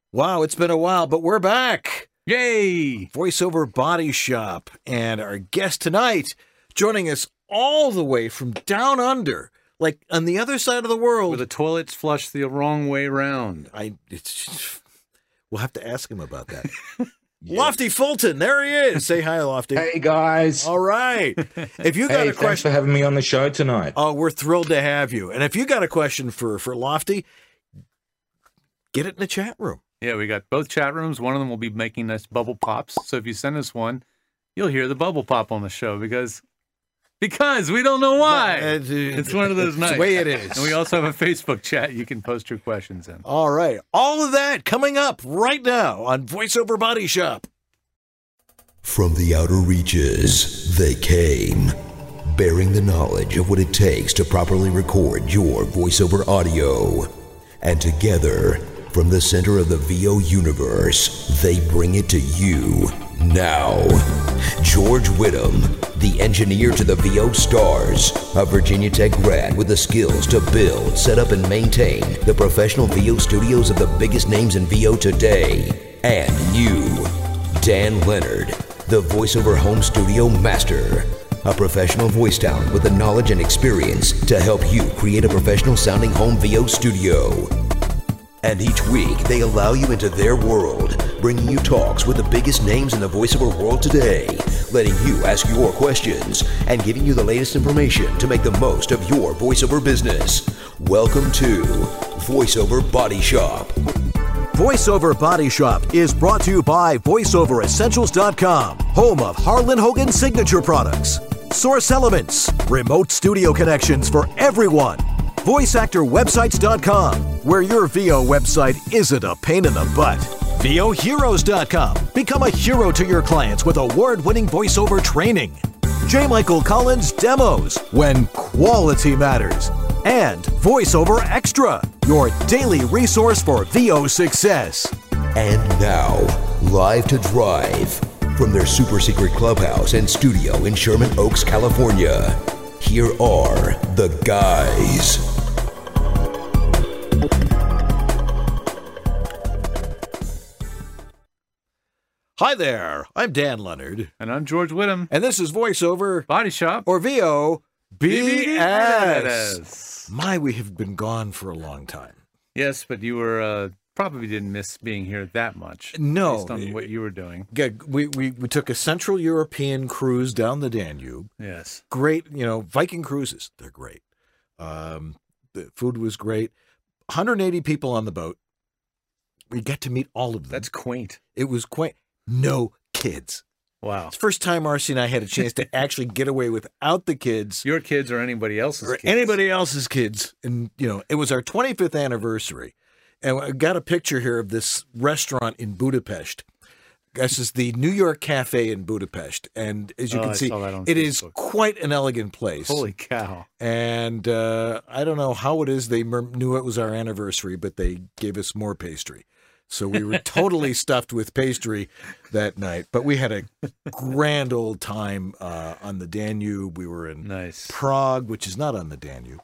Wow, it's been a while, but we're back. Yay! VoiceOver Body Shop. And our guest tonight, joining us all the way from down under, like on the other side of the world. Where the toilets flush the wrong way round. We'll have to ask him about that. Yeah. Lofty Fulton, there he is. Say hi, Lofty. Hey, guys. All right. If you got a question, thanks for having me on the show tonight. Oh, we're thrilled to have you. And if you got a question for Lofty, get it in the chat room. Yeah, we got both chat rooms. One of them will be making us bubble pops. So if you send us one, you'll hear the bubble pop on the show because we don't know why. It's one of those nights. It's the way it is. And we also have a Facebook chat you can post your questions in. All right. All of that coming up right now on VoiceOver Body Shop. From the outer reaches, they came, bearing the knowledge of what it takes to properly record your voiceover audio. And together, from the center of the VO universe, they bring it to you now. George Whittam, the engineer to the VO stars, a Virginia Tech grad with the skills to build, set up, and maintain the professional VO studios of the biggest names in VO today. And you, Dan Leonard, the voiceover home studio master, a professional voice talent with the knowledge and experience to help you create a professional sounding home VO studio. And each week, they allow you into their world, bringing you talks with the biggest names in the voiceover world today, letting you ask your questions, and giving you the latest information to make the most of your voiceover business. Welcome to VoiceOver Body Shop. VoiceOver Body Shop is brought to you by VoiceOverEssentials.com, home of Harlan Hogan signature products, Source Elements, remote studio connections for everyone, VoiceActorWebsites.com, where your VO website isn't a pain in the butt. VOHeroes.com. Become a hero to your clients with award-winning voiceover training. J. Michael Collins Demos, when quality matters. And VoiceOver Extra, your daily resource for VO success. And now, live to drive from their super secret clubhouse and studio in Sherman Oaks, California. Here are the guys. Hi there, I'm Dan Leonard. And I'm George Whittam. And this is VoiceOver Body Shop. or VO BS. BS. My, we have been gone for a long time. Yes, but you were probably didn't miss being here that much. No. Based on what you were doing. Yeah, we took a Central European cruise down the Danube. Yes. Great, Viking cruises, they're great. The food was great. 180 people on the boat. We got to meet all of them. That's quaint. It was quaint. No kids. Wow. It's the first time Marcy and I had a chance to actually get away without the kids. Your kids or anybody else's kids. Anybody else's kids. And, it was our 25th anniversary. And I got a picture here of this restaurant in Budapest. This is the New York Cafe in Budapest. And as you can see, it is quite an elegant place. Holy cow. And I don't know how it is they knew it was our anniversary, but they gave us more pastry. So we were totally stuffed with pastry that night. But we had a grand old time on the Danube. We were in Prague, which is not on the Danube.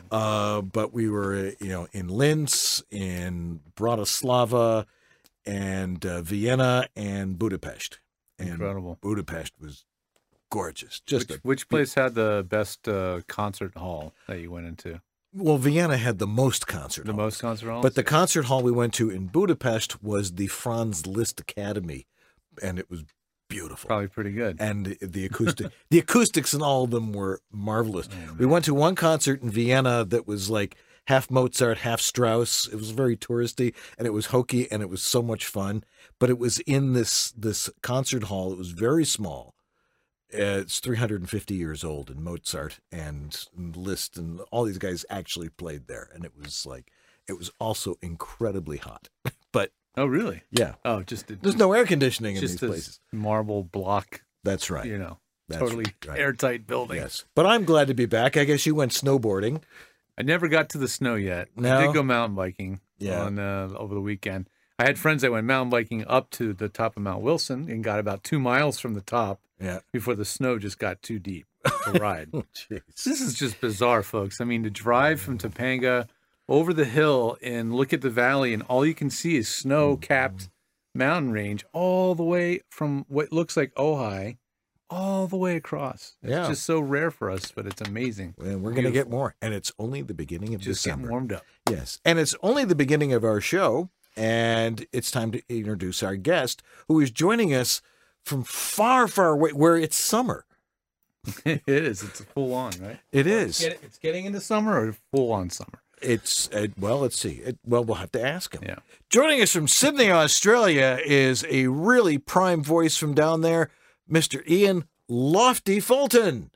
But we were, in Linz, in Bratislava, and Vienna, and Budapest. And incredible. Budapest was gorgeous. Which place had the best concert hall that you went into? Well, Vienna had the most concert halls. The most concert halls? But the concert hall we went to in Budapest was the Franz Liszt Academy, and it was beautiful. Probably pretty good. And the acoustics in all of them were marvelous. We went to one concert in Vienna that was like half Mozart, half Strauss. It was very touristy, and it was hokey, and it was so much fun. But it was in this concert hall. It was very small. It's 350 years old, and Mozart and Liszt and all these guys actually played there. And it was also incredibly hot. But oh, really? Yeah. Oh, there's no air conditioning in these this places. Marble block. That's right. That's totally right. Airtight building. Yes. But I'm glad to be back. I guess you went snowboarding. I never got to the snow yet. No? I did go mountain biking on over the weekend. I had friends that went mountain biking up to the top of Mount Wilson and got about 2 miles from the top before the snow just got too deep to ride. Oh, this is just bizarre, folks. I mean, to drive from Topanga over the hill and look at the valley, and all you can see is snow-capped mountain range all the way from what looks like Ojai all the way across. It's just so rare for us, but it's amazing. And we're going to get more. And it's only the beginning of just December. Getting warmed up. Yes. And it's only the beginning of our show. And it's time to introduce our guest, who is joining us from far, far away, where it's summer. It is. It's full on, right? It is. It's getting into summer or full on summer? It's, well, let's see. We'll have to ask him. Yeah. Joining us from Sydney, Australia, is a really prime voice from down there, Mr. Ian Lofty Fulton.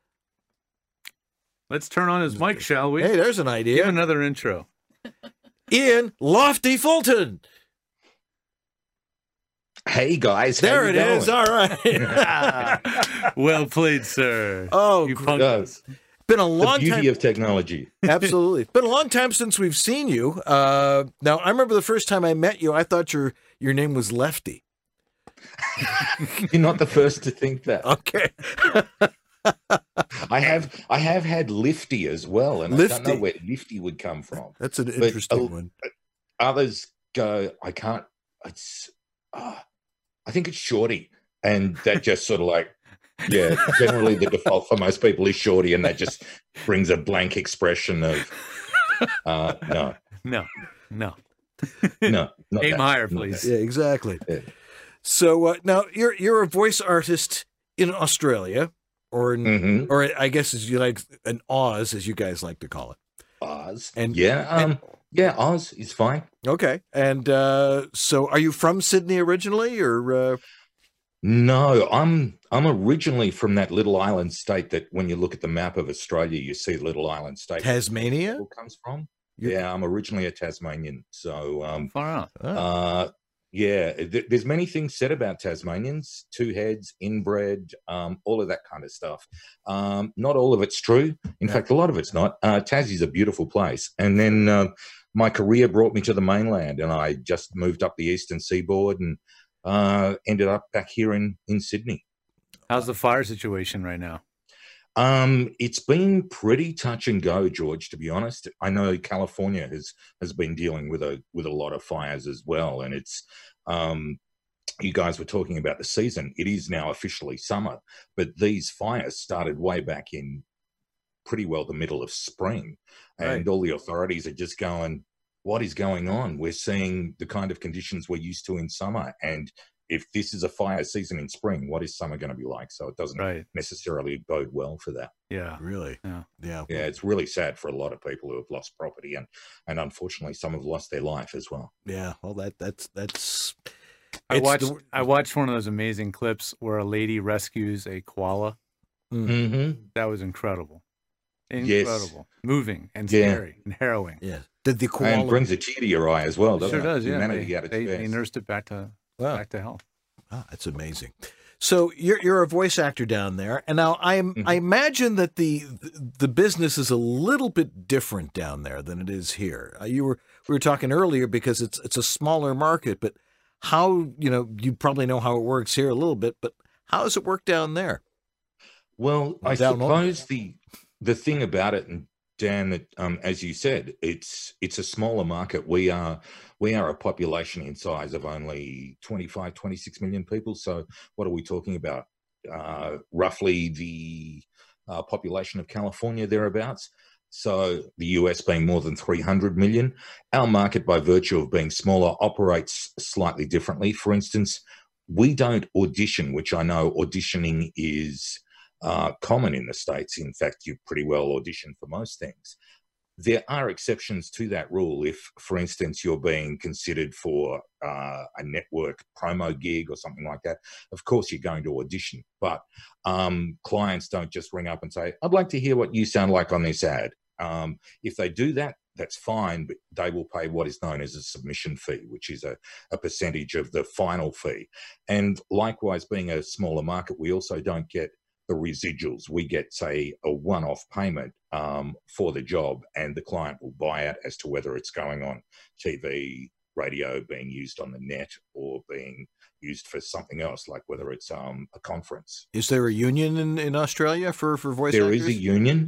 Let's turn on his mic, shall we? Hey, there's an idea. Give another intro. Ian Lofty Fulton. Hey, guys. There it is. All right. Well played, sir. Oh, you punked us. Been a long the time. beauty of technology. Absolutely. It's been a long time since we've seen you. Now, I remember the first time I met you, I thought your name was Lefty. You're not the first to think that. Okay. I have had Lifty as well, and Lifty. I don't know where Lifty would come from. That's an interesting one. Others go, I can't. It's. I think it's Shorty, and that just sort of like, yeah. Generally, the default for most people is Shorty, and that just brings a blank expression of, no. Aim higher, please. Yeah, exactly. Yeah. So now you're a voice artist in Australia, or or I guess as you like an Oz, as you guys like to call it. Oz. And yeah, Oz is fine. Okay. And so are you from Sydney originally, or No, I'm originally from that little island state that when you look at the map of Australia, you see little island state. Tasmania? Comes from? Yeah, I'm originally a Tasmanian. So far out. Yeah, there's many things said about Tasmanians, two heads, inbred, all of that kind of stuff. Not all of it's true. In fact, a lot of it's not. Tassie's a beautiful place. And then my career brought me to the mainland, and I just moved up the eastern seaboard and ended up back here in Sydney. How's the fire situation right now? It's been pretty touch and go, George, to be honest. I know California has been dealing with a lot of fires as well. And it's, you guys were talking about the season. It is now officially summer, but these fires started way back in pretty well the middle of spring. And all the authorities are just going, what is going on? We're seeing the kind of conditions we're used to in summer. And if this is a fire season in spring, what is summer going to be like? So it doesn't necessarily bode well for that. Yeah. Really? Yeah. Yeah, it's really sad for a lot of people who have lost property, and unfortunately some have lost their life as well. Yeah. Well, that's I watched one of those amazing clips where a lady rescues a koala. Mm-hmm. That was incredible. Yes. Moving and scary and harrowing. Yeah. Did the koala... And brings a tear to your eye as well, doesn't it? Sure does, yeah. Humanity at its best. They nursed it back to health. Wow, that's amazing. So you're a voice actor down there, and now I imagine that the business is a little bit different down there than it is here. We were talking earlier because it's a smaller market, but how, you probably know how it works here a little bit, but how does it work down there? Well, I suppose the thing about it, and Dan, that as you said, it's a smaller market. We are a population in size of only 25, 26 million people. So what are we talking about? Roughly the population of California, thereabouts. So the US being more than 300 million. Our market, by virtue of being smaller, operates slightly differently. For instance, we don't audition, which I know auditioning is common in the States. In fact, you pretty well audition for most things. There are exceptions to that rule. If, for instance, you're being considered for a network promo gig or something like that, of course you're going to audition. But clients don't just ring up and say, I'd like to hear what you sound like on this ad. If they do that, that's fine, but they will pay what is known as a submission fee, which is a percentage of the final fee. And likewise, being a smaller market, we also don't get the residuals. We get, say, a one-off payment for the job, and the client will buy it as to whether it's going on TV, radio, being used on the net, or being used for something else, like whether it's a conference. Is there a union in Australia for voice actors? There is a union.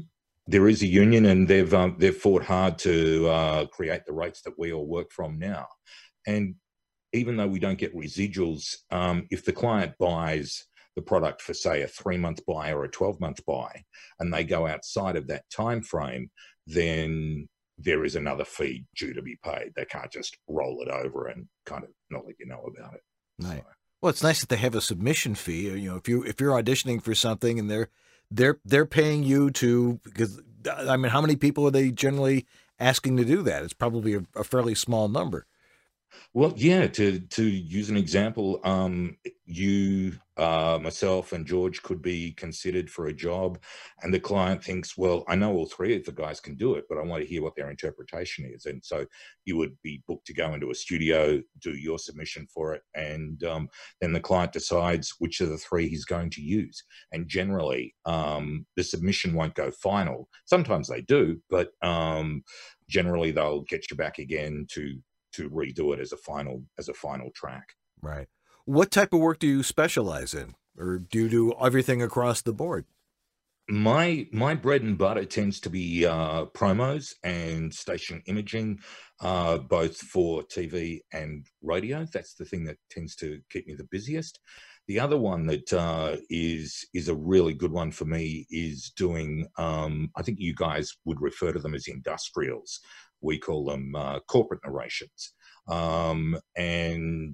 there is a union, and they've fought hard to create the rates that we all work from now. And even though we don't get residuals, if the client buys the product for, say, a 3-month buy or a 12-month buy, and they go outside of that time frame, then there is another fee due to be paid. They can't just roll it over and kind of not let you know about it. Right. So. Well, it's nice that they have a submission fee. You know, if you're auditioning for something and they're paying you to, because I mean, how many people are they generally asking to do that? It's probably a fairly small number. Well, yeah, to use an example, you, myself, and George could be considered for a job, and the client thinks, well, I know all 3 of the guys can do it, but I want to hear what their interpretation is. And so you would be booked to go into a studio, do your submission for it, and then the client decides which of the 3 he's going to use. And generally, the submission won't go final. Sometimes they do, but generally they'll get you back again to redo it as a final track. Right. What type of work do you specialize in, or do you do everything across the board? My bread and butter tends to be promos and station imaging, both for TV and radio. That's the thing that tends to keep me the busiest. The other one that is a really good one for me is doing, I think you guys would refer to them as industrials. We call them corporate narrations. And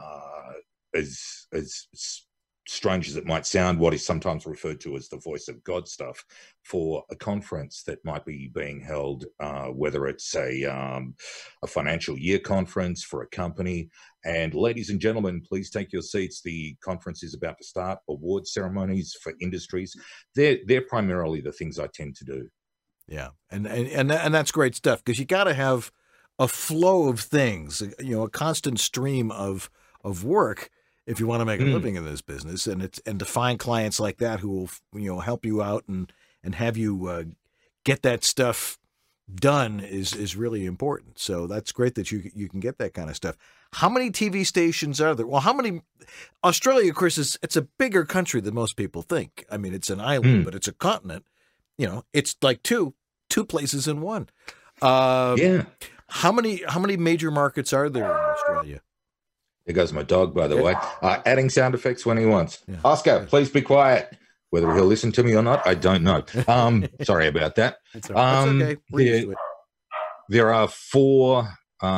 as strange as it might sound, what is sometimes referred to as the voice of God stuff for a conference that might be being held, whether it's a financial year conference for a company. And ladies and gentlemen, please take your seats. The conference is about to start. Award ceremonies for industries. They're primarily the things I tend to do. Yeah, and that's great stuff, because you got to have a flow of things, you know, a constant stream of work if you want to make a living in this business, and to find clients like that who will, you know, help you out and have you get that stuff done is really important. So that's great that you can get that kind of stuff. How many TV stations are there? Well, how many? Australia, of course, it's a bigger country than most people think. I mean, it's an island, but it's a continent. You know, it's like two places in one. Yeah. How many major markets are there in Australia? There goes my dog, by the way, adding sound effects when he wants. Yeah. Oscar, please be quiet. Whether he'll listen to me or not, I don't know. Sorry about that. It's okay. There are 4.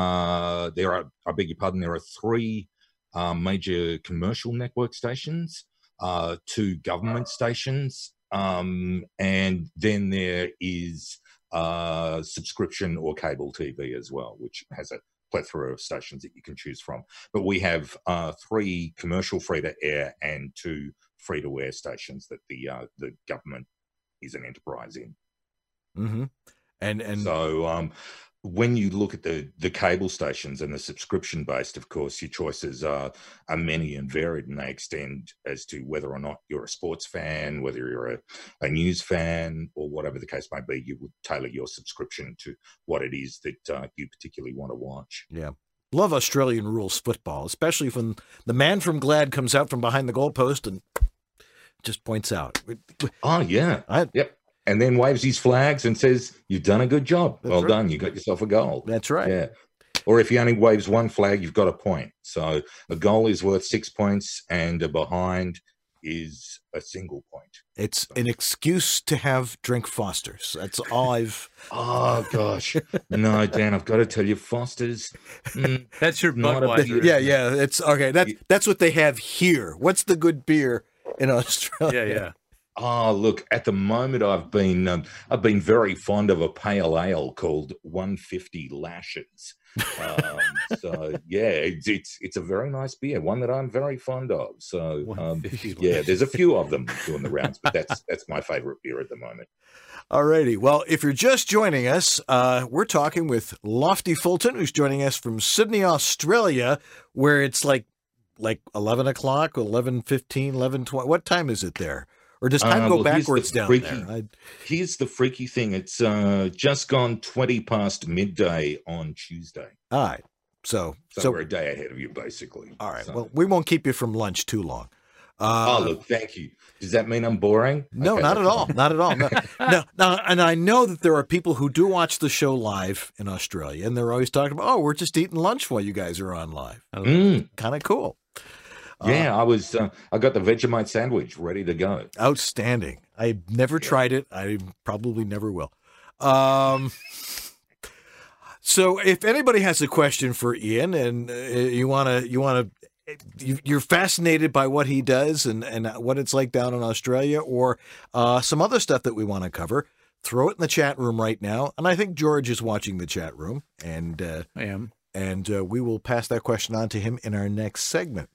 I beg your pardon. There are 3 major commercial network stations, 2 government stations. And then there is subscription or cable TV as well, which has a plethora of stations that you can choose from. But we have 3 commercial free-to-air and 2 free-to-air stations that the government is an enterprise in. Mm-hmm. And so when you look at the cable stations and the subscription-based, of course, your choices are many and varied, and they extend as to whether or not you're a sports fan, whether you're a news fan, or whatever the case may be. You would tailor your subscription to what it is that you particularly want to watch. Yeah. Love Australian rules football, especially when the man from Glad comes out from behind the goalpost and just points out. Oh, yeah. Yep. And then waves his flags and says, "You've done a good job. Well done. You got yourself a goal." That's right. Yeah. Or if he only waves one flag, you've got a point. So a goal is worth 6 points, and a behind is a single point. It's an excuse to have drink Foster's. That's all I've. Oh gosh, no, Dan, I've got to tell you, Foster's. That's your Budweiser. Yeah. It's okay. That's what they have here. What's the good beer in Australia? Yeah. Oh, look, at the moment I've been very fond of a pale ale called 150 Lashes. So yeah, it's a very nice beer, one that I'm very fond of. So yeah, there's a few of them doing the rounds, but that's my favorite beer at the moment. Alrighty. Well, if you're just joining us, we're talking with Lofty Fulton, who's joining us from Sydney, Australia, where it's like 11 o'clock, 11:15, 11:20. What time is it there? Or does time go backwards down there? Here's the freaky thing. It's just gone 20 past midday on Tuesday. All right. So we're a day ahead of you, basically. All right. So. Well, we won't keep you from lunch too long. Look, thank you. Does that mean I'm boring? No, okay, not at all. Not at all. No. No, and I know that there are people who do watch the show live in Australia, and they're always talking about, oh, we're just eating lunch while you guys are on live. Kind of cool. Yeah, I got the Vegemite sandwich ready to go. Outstanding. I've never tried it. I probably never will. So if anybody has a question for Ian and you're fascinated by what he does and what it's like down in Australia, or some other stuff that we want to cover, throw it in the chat room right now. And I think George is watching the chat room, and I am. And we will pass that question on to him in our next segment.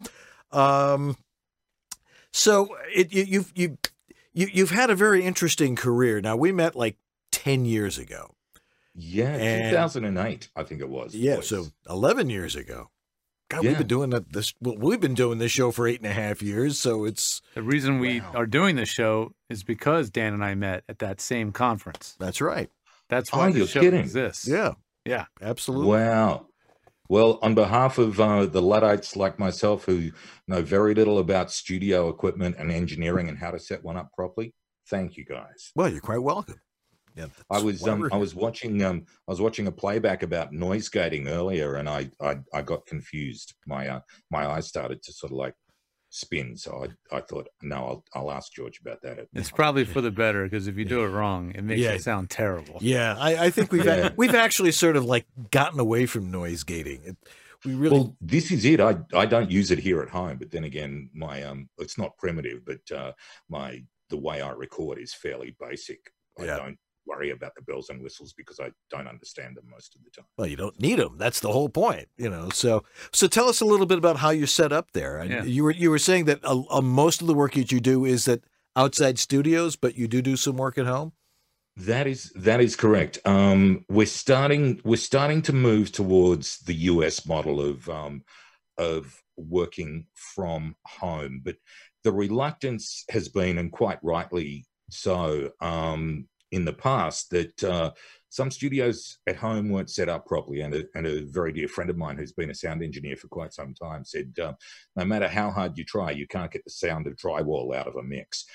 So you've had a very interesting career. Now, we met like 10 years ago. Yeah, 2008, I think it was. Yeah, so 11 years ago. God, we've been doing we've been doing this show for 8.5 years, so it's... The reason we are doing this show is because Dan and I met at that same conference. That's right. That's why the show exists. Yeah. Yeah. Absolutely. Wow. Well, on behalf of the Luddites like myself who know very little about studio equipment and engineering and how to set one up properly, thank you guys. Well, you're quite welcome. Yeah, I was watching a playback about noise gating earlier, and I got confused. My eyes started to sort of like spin, so I thought, no, I'll ask George about that. It's probably for the better, because if you do it wrong, it makes it sound terrible. Yeah, I think we've actually sort of like gotten away from noise gating. Well, this is it. I don't use it here at home, but then again, my it's not primitive, but the way I record is fairly basic. I don't worry about the bells and whistles because I don't understand them most of the time. Well, you don't need them. That's the whole point, So tell us a little bit about how you're set up there. Yeah. You were saying that most of the work that you do is at outside studios, but you do some work at home. That is correct. We're starting to move towards the US model of working from home, but the reluctance has been, and quite rightly so, in the past, that some studios at home weren't set up properly. And a very dear friend of mine who's been a sound engineer for quite some time said, no matter how hard you try, you can't get the sound of drywall out of a mix.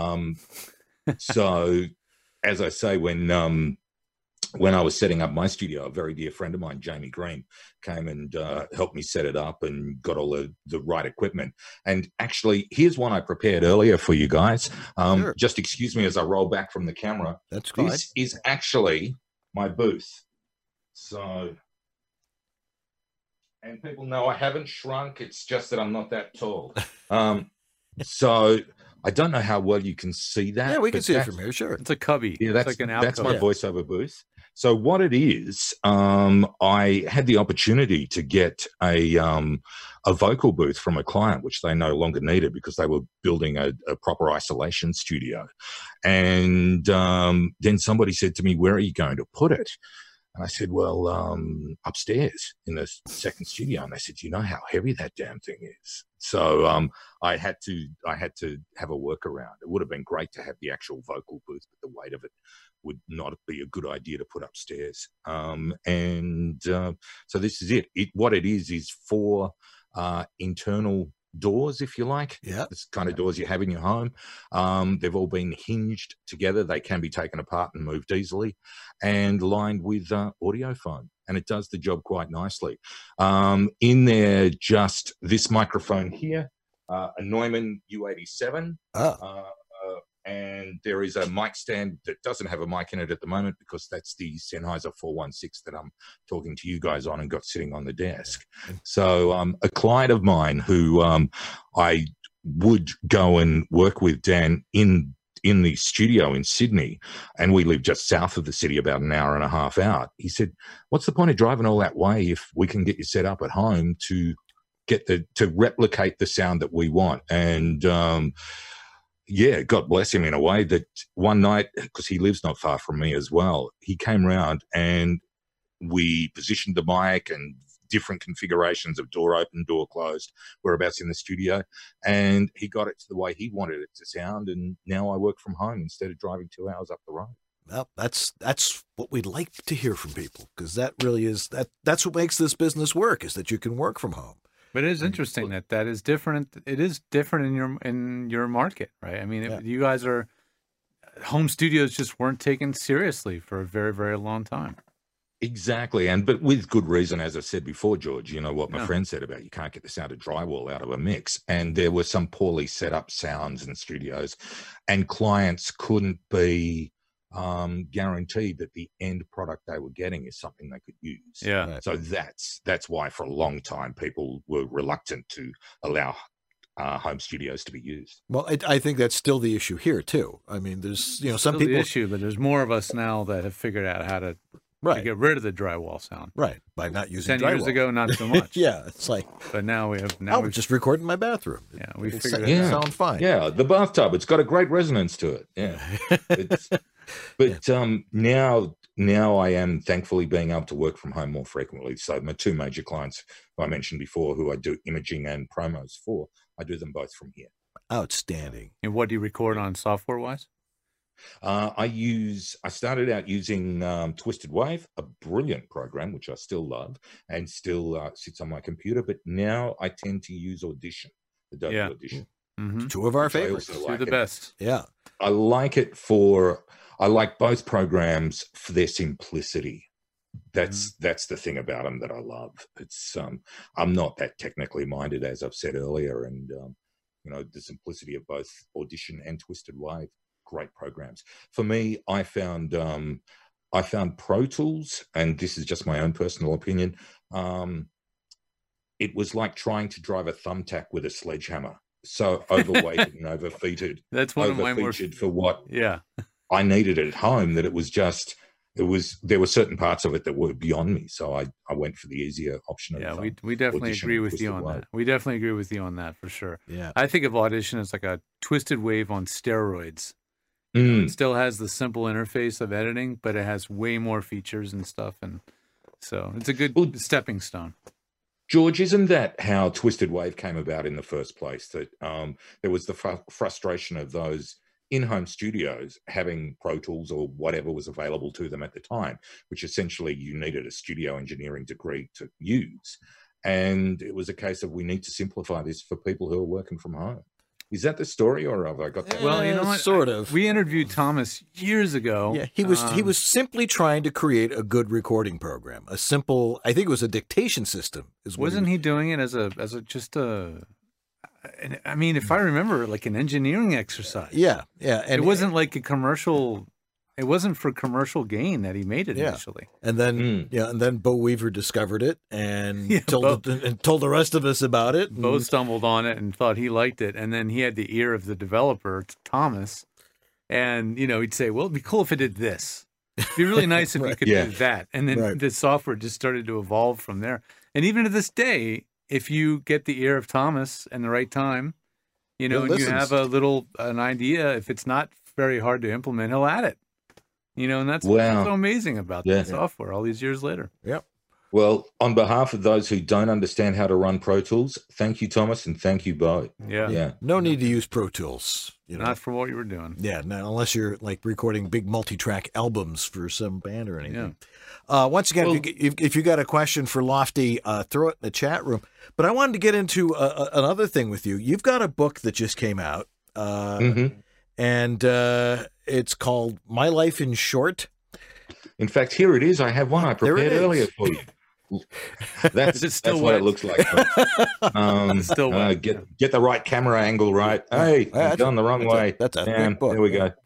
So, as I say, when I was setting up my studio, a very dear friend of mine, Jamie Green, came and helped me set it up and got all the right equipment. And actually, here's one I prepared earlier for you guys. Sure. Just excuse me as I roll back from the camera. That's fine. This is actually my booth. So, and people know I haven't shrunk. It's just that I'm not that tall. So I don't know how well you can see that. Yeah, we can see it from here. Sure. It's a cubby. Yeah, that's like an alcove. That's my voiceover booth. So what it is, I had the opportunity to get a vocal booth from a client, which they no longer needed because they were building a proper isolation studio. And then somebody said to me, "Where are you going to put it?" And I said, well, upstairs in the second studio. And they said, you know how heavy that damn thing is? So I had to have a workaround. It would have been great to have the actual vocal booth, but the weight of it would not be a good idea to put upstairs. So this is it. What it is 4 internal doors, if you like. Yeah, it's kind of doors you have in your home. They've all been hinged together. They can be taken apart and moved easily, and lined with audio foam, and it does the job quite nicely. In there, just this microphone here, a Neumann U87. And there is a mic stand that doesn't have a mic in it at the moment because that's the Sennheiser 416 that I'm talking to you guys on and got sitting on the desk. So a client of mine who I would go and work with, Dan, in the studio in Sydney, and we live just south of the city, about an hour and a half out. He said, what's the point of driving all that way if we can get you set up at home to get to replicate the sound that we want? And yeah, God bless him in a way that one night, because he lives not far from me as well, he came round and we positioned the mic and different configurations of door open, door closed, whereabouts in the studio, and he got it to the way he wanted it to sound, and now I work from home instead of driving 2 hours up the road. Well, that's what we'd like to hear from people, because that really is that's what makes this business work, is that you can work from home. But it is interesting that is different. It is different in your market, right? I mean, you guys are home studios just weren't taken seriously for a very, very long time. Exactly, but with good reason, as I said before, George. You know what my friend said about you can't get the sound of drywall out of a mix, and there were some poorly set up sounds in studios, and clients couldn't be guaranteed that the end product they were getting is something they could use. Yeah. So that's why for a long time people were reluctant to allow home studios to be used. Well, I think that's still the issue here too. I mean, there's some people the issue, but there's more of us now that have figured out how to get rid of the drywall sound. Right, by not using 10 years ago, not so much. Yeah, it's like. But now we have. I'm just recording my bathroom. Yeah, we figured it sound fine. Yeah, the bathtub. It's got a great resonance to it. Yeah. Now I am thankfully being able to work from home more frequently. So my two major clients who I mentioned before, who I do imaging and promos for, I do them both from here. Outstanding. And what do you record on software-wise? I started out using Twisted Wave, a brilliant program, which I still love and still sits on my computer. But now I tend to use Audition, Adobe Audition. Mm-hmm. Two of our favorites. Two of the best. Yeah. I like both programs for their simplicity. That's the thing about them that I love. It's I'm not that technically minded, as I've said earlier, and the simplicity of both Audition and Twisted Wave. Great programs. For me, I found Pro Tools, and this is just my own personal opinion. It was like trying to drive a thumbtack with a sledgehammer. So overweighted and overfeatured. That's one of my more for what I needed at home. That it was just there were certain parts of it that were beyond me. So I went for the easier option. Yeah, we definitely agree with you on that. We definitely agree with you on that for sure. Yeah, I think of Audition as like a Twisted Wave on steroids. It still has the simple interface of editing, but it has way more features and stuff, and so it's a good stepping stone. George, isn't that how Twisted Wave came about in the first place? That there was the frustration of those in-home studios having Pro Tools or whatever was available to them at the time, which essentially you needed a studio engineering degree to use. And it was a case of we need to simplify this for people who are working from home. Is that the story, or have I got that? Well, you know what? Sort of. We interviewed Thomas years ago. Yeah, he was simply trying to create a good recording program. A simple, I think it was a dictation system. Wasn't he doing it as I mean, if I remember, like an engineering exercise. Yeah, yeah. And it wasn't like a commercial. It wasn't for commercial gain that he made it initially. And then, and then Bo Weaver discovered it and told the rest of us about it. Bo stumbled on it and thought he liked it. And then he had the ear of the developer, Thomas. And, he'd say, well, it'd be cool if it did this. It'd be really nice if you could do that. And then the software just started to evolve from there. And even to this day, if you get the ear of Thomas and the right time, and you have an idea, if it's not very hard to implement, he'll add it. And that's what's so amazing about that software all these years later. Yep. Well, on behalf of those who don't understand how to run Pro Tools, thank you, Thomas, and thank you, Bo. Yeah. No need to use Pro Tools. Not for what you were doing. Yeah, unless you're like recording big multi-track albums for some band or anything. Yeah. Once again, if you got a question for Lofty, throw it in the chat room. But I wanted to get into another thing with you. You've got a book that just came out. And it's called My Life in Short. In fact, here it is. I have one I prepared earlier for you. That's what it looks like. Still get the right camera angle right. Hey, I've gone the wrong way. That's a big book. There we go.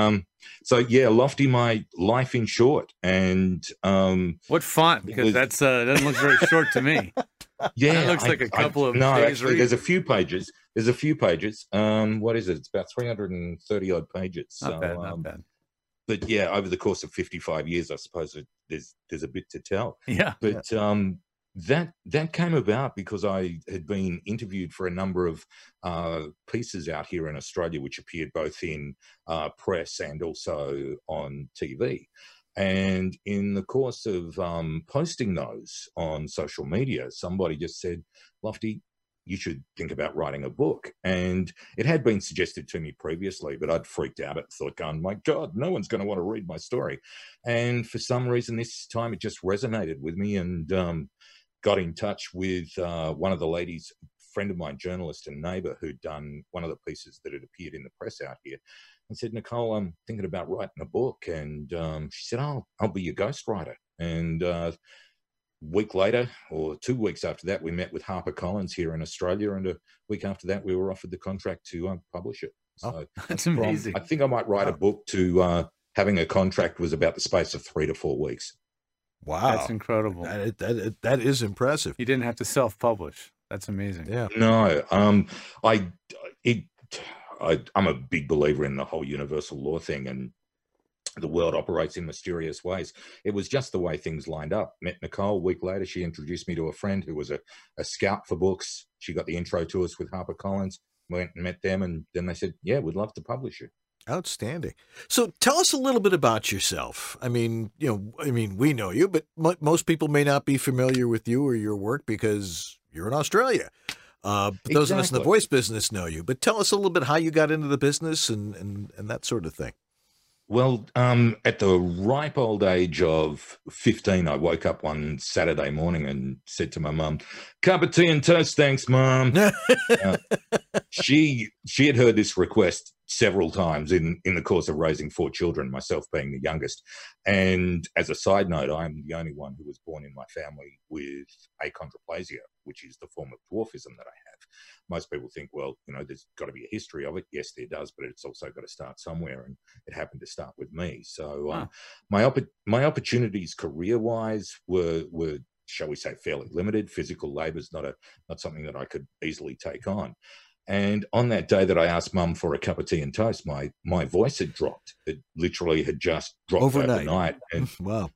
Lofty, My Life in Short. And what font? Because that doesn't look very short to me. Yeah, that looks like a couple of days. No, actually, there's a few pages. What is it? It's about 330 odd pages. Not bad. But yeah, over the course of 55 years, I suppose there's a bit to tell. Yeah. But that came about because I had been interviewed for a number of pieces out here in Australia, which appeared both in press and also on TV. And in the course of posting those on social media, somebody just said, Lofty, you should think about writing a book. And it had been suggested to me previously, but I'd freaked out at the thought, going, my God, no one's going to want to read my story. And for some reason, this time it just resonated with me. And got in touch with one of the ladies, friend of mine, journalist and neighbor, who'd done one of the pieces that had appeared in the press out here, and said, Nicole, I'm thinking about writing a book. And she said, I'll be your ghostwriter. And a week later, or 2 weeks after that, we met with HarperCollins here in Australia. And a week after that, we were offered the contract to publish it. So that's amazing. I think I might write a book to having a contract was about the space of 3 to 4 weeks. Wow. That's incredible. That is impressive. You didn't have to self-publish. That's amazing. Yeah. No, I'm a big believer in the whole universal law thing, and the world operates in mysterious ways. It was just the way things lined up. Met Nicole. A week later, she introduced me to a friend who was a scout for books. She got the intro to us with HarperCollins. Went and met them, and then they said, yeah, we'd love to publish you. Outstanding. So tell us a little bit about yourself. I mean, we know you, but most people may not be familiar with you or your work because you're in Australia. But those of us in the voice business know you. But tell us a little bit how you got into the business and that sort of thing. Well, at the ripe old age of 15, I woke up one Saturday morning and said to my mum, "Cup of tea and toast, thanks, Mum." She had heard this request several times in the course of raising 4 children, myself being the youngest. And as a side note, I'm the only one who was born in my family with achondroplasia, which is the form of dwarfism that I have. Most people think, well, there's got to be a history of it. Yes, there does, but it's also got to start somewhere, and it happened to start with me. So my opportunities career-wise were, shall we say, fairly limited. Physical labor is not something that I could easily take on. And on that day that I asked Mum for a cup of tea and toast, my voice had dropped. It literally had just dropped overnight. And wow.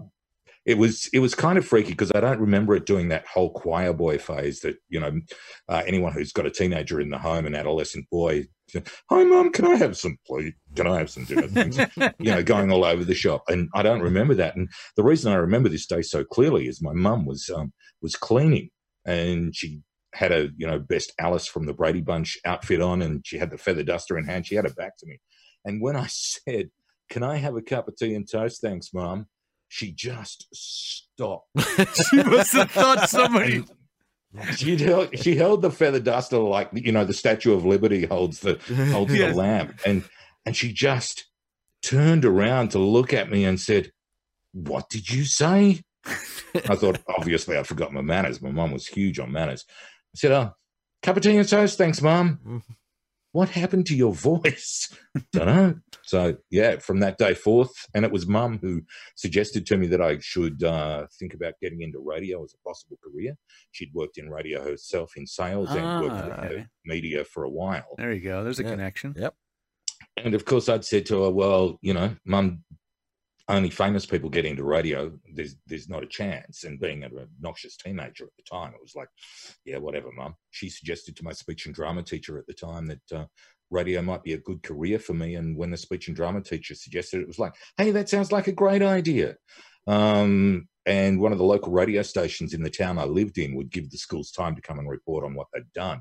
It was kind of freaky because I don't remember it doing that whole choir boy phase that, anyone who's got a teenager in the home, an adolescent boy, "Hi, Mum, can I have some, please? Can I have some dinner?" Things, going all over the shop. And I don't remember that. And the reason I remember this day so clearly is my mum was cleaning, and she had a, Best Alice from the Brady Bunch outfit on, and she had the feather duster in hand. She had it back to me. And when I said, "Can I have a cup of tea and toast, thanks, Mum?" she just stopped. She must have thought somebody... She held the feather duster like, the Statue of Liberty holds the lamp. And she just turned around to look at me and said, "What did you say?" I thought, obviously, I forgot my manners. My mum was huge on manners. I said, "Cup of tea and toast, thanks, Mum." "What happened to your voice?" "Don't know." So, yeah, from that day forth, and it was Mum who suggested to me that I should think about getting into radio as a possible career. She'd worked in radio herself in sales and worked in media for a while. There you go. There's a connection. Yep. And, of course, I'd said to her, "Well, Mum, only famous people get into radio. There's not a chance." And being an obnoxious teenager at the time, it was like, yeah, whatever, Mum. She suggested to my speech and drama teacher at the time that radio might be a good career for me. And when the speech and drama teacher suggested it was like, "Hey, that sounds like a great idea." And one of the local radio stations in the town I lived in would give the schools time to come and report on what they'd done.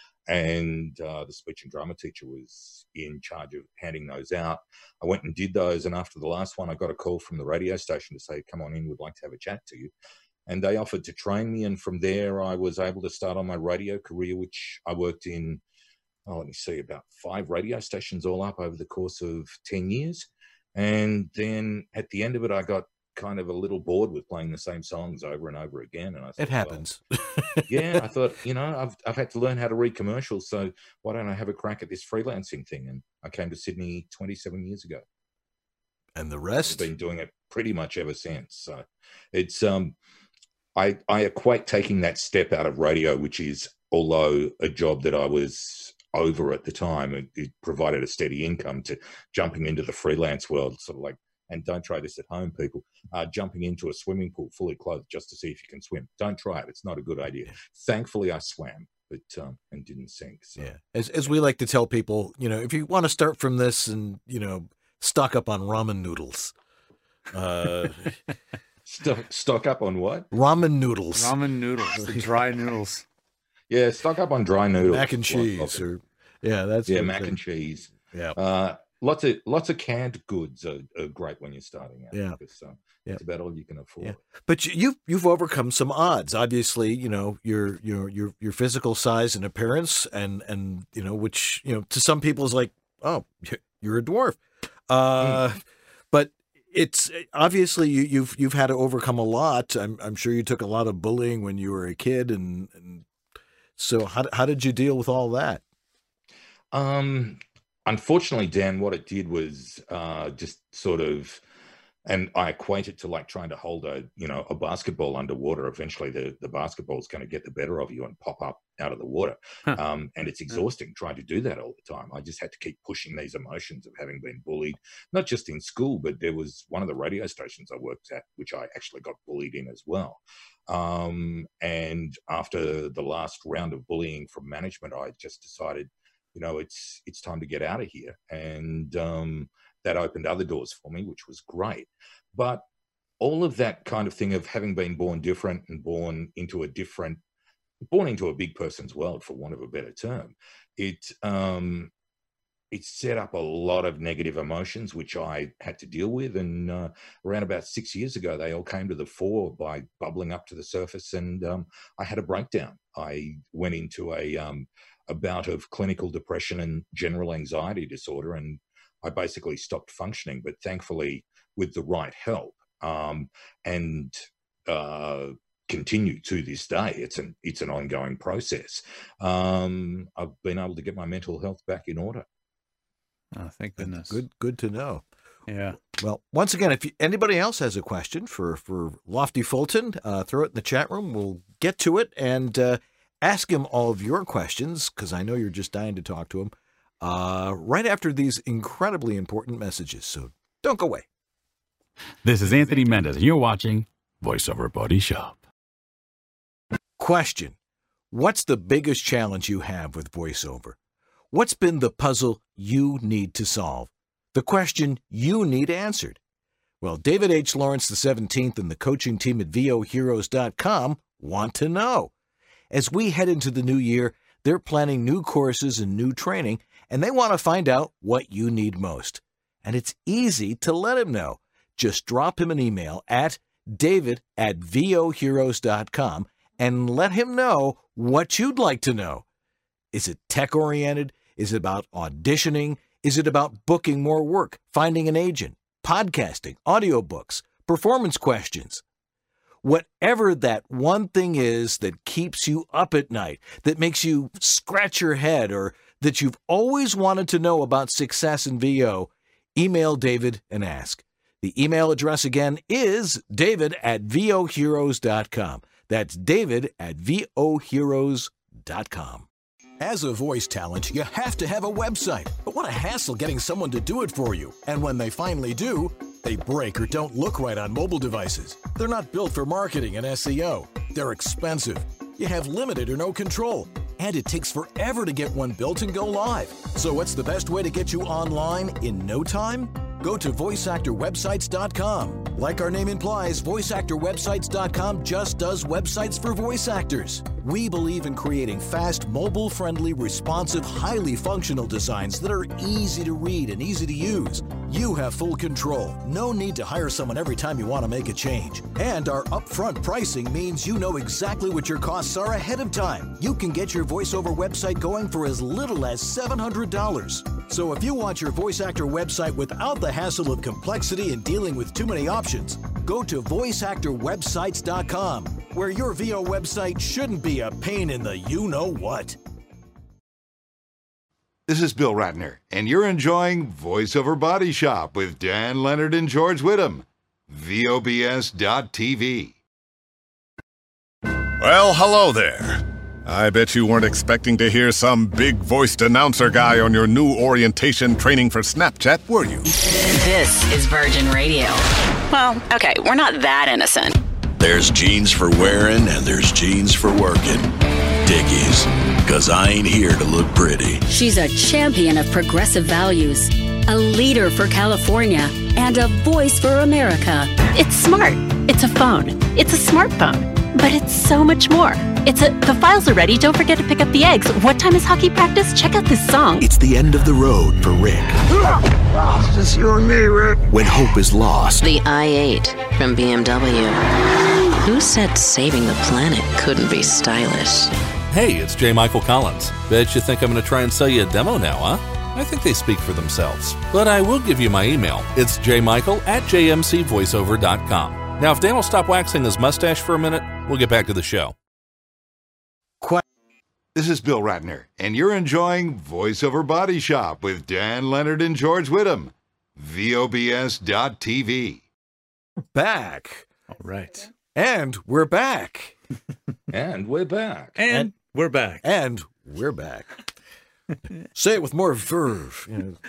And the speech and drama teacher was in charge of handing those out. I went and did those, and after the last one, I got a call from the radio station to say, "Come on in, we'd like to have a chat to you." And they offered to train me, and from there, I was able to start on my radio career, which I worked in, about 5 radio stations all up over the course of 10 years. And then at the end of it, I got kind of a little bored with playing the same songs over and over again. And I thought, it happens. Yeah, I thought, I've had to learn how to read commercials, so why don't I have a crack at this freelancing thing? And I came to Sydney 27 years ago. And the rest? I've been doing it pretty much ever since. So it's, I equate taking that step out of radio, which is, although a job that I was over at the time, it provided a steady income, to jumping into the freelance world, sort of like, and don't try this at home, people, jumping into a swimming pool fully clothed just to see if you can swim. Don't try it. It's not a good idea. Thankfully, I swam, but and didn't sink. So. Yeah. As we like to tell people, if you want to start from this and, stock up on ramen noodles. Stock up on what? Ramen noodles. Ramen noodles. The dry noodles. Yeah, stock up on dry noodles. Mac and cheese. Or, yeah, that's mac and cheese. Yeah. lots of canned goods are great when you're starting out. Yeah, because, it's about all you can afford. Yeah. But you've overcome some odds. Obviously, your physical size and appearance, and which to some people is like, oh, you're a dwarf. But it's obviously you've had to overcome a lot. I'm sure you took a lot of bullying when you were a kid, and so how did you deal with all that? Unfortunately, Dan, what it did was just sort of, and I equate it to like trying to hold a basketball underwater. Eventually, the basketball is going to get the better of you and pop up out of the water. And it's exhausting trying to do that all the time. I just had to keep pushing these emotions of having been bullied, not just in school, but there was one of the radio stations I worked at, which I actually got bullied in as well. And after the last round of bullying from management, I just decided, it's time to get out of here. And that opened other doors for me, which was great. But all of that kind of thing of having been born different and born into a big person's world, for want of a better term, it set up a lot of negative emotions, which I had to deal with. And around about 6 years ago, they all came to the fore by bubbling up to the surface. And I had a breakdown. I went into a bout of clinical depression and general anxiety disorder, and I basically stopped functioning, but thankfully with the right help, and continue to this day. It's an ongoing process. I've been able to get my mental health back in order. Oh, thank goodness. Good to know. Yeah. Well, once again, if anybody else has a question for Lofty Fulton, throw it in the chat room. We'll get to it and ask him all of your questions, because I know you're just dying to talk to him. Right after these incredibly important messages, so don't go away. This is Anthony Mendez, and you're watching VoiceOver Body Shop. Question: what's the biggest challenge you have with voiceover? What's been the puzzle you need to solve? The question you need answered? Well, David H. Lawrence XVII and the coaching team at VOHeroes.com want to know. As we head into the new year, they're planning new courses and new training, and they want to find out what you need most. And it's easy to let him know. Just drop him an email at david@VOHeroes.com and let him know what you'd like to know. Is it tech-oriented? Is it about auditioning? Is it about booking more work, finding an agent, podcasting, audiobooks, performance questions? Whatever that one thing is that keeps you up at night, that makes you scratch your head, or that you've always wanted to know about success in VO, email David and ask. The email address again is david@VOHeroes.com. That's david@VOHeroes.com. As a voice talent, you have to have a website. But what a hassle getting someone to do it for you. And when they finally do, they break or don't look right on mobile devices. They're not built for marketing and SEO. They're expensive. You have limited or no control. And it takes forever to get one built and go live. So what's the best way to get you online in no time? Go to voiceactorwebsites.com. Like our name implies, voiceactorwebsites.com just does websites for voice actors. We believe in creating fast, mobile-friendly, responsive, highly functional designs that are easy to read and easy to use. You have full control. No need to hire someone every time you want to make a change. And our upfront pricing means you know exactly what your costs are ahead of time. You can get your VoiceOver website going for as little as $700. So if you want your voice actor website without the hassle of complexity and dealing with too many options, go to voiceactorwebsites.com, where your VO website shouldn't be a pain in the you-know-what. This is Bill Ratner, and you're enjoying VoiceOver Body Shop with Dan Leonard and George Whittam. VOBS.TV. Well, hello there. I bet you weren't expecting to hear some big-voiced announcer guy on your new orientation training for Snapchat, were you? This is Virgin Radio. Well, okay, we're not that innocent. There's jeans for wearing and there's jeans for working. Dickies, because I ain't here to look pretty. She's a champion of progressive values, a leader for California, and a voice for America. It's smart. It's a phone. It's a smartphone. But it's so much more. The files are ready. Don't forget to pick up the eggs. What time is hockey practice? Check out this song. It's the end of the road for Rick. It's just you and me, Rick. When hope is lost. The i8 from BMW. Who said saving the planet couldn't be stylish? Hey, it's J. Michael Collins. Bet you think I'm going to try and sell you a demo now, huh? I think they speak for themselves. But I will give you my email. It's jmichael@jmcvoiceover.com. Now, if Dan will stop waxing his mustache for a minute, we'll get back to the show. This is Bill Ratner, and you're enjoying VoiceOver Body Shop with Dan Leonard and George Whittam. VOBS.TV. Back. All right. And we're back. And we're back. And we're back. And we're back. Say it with more verve. You know.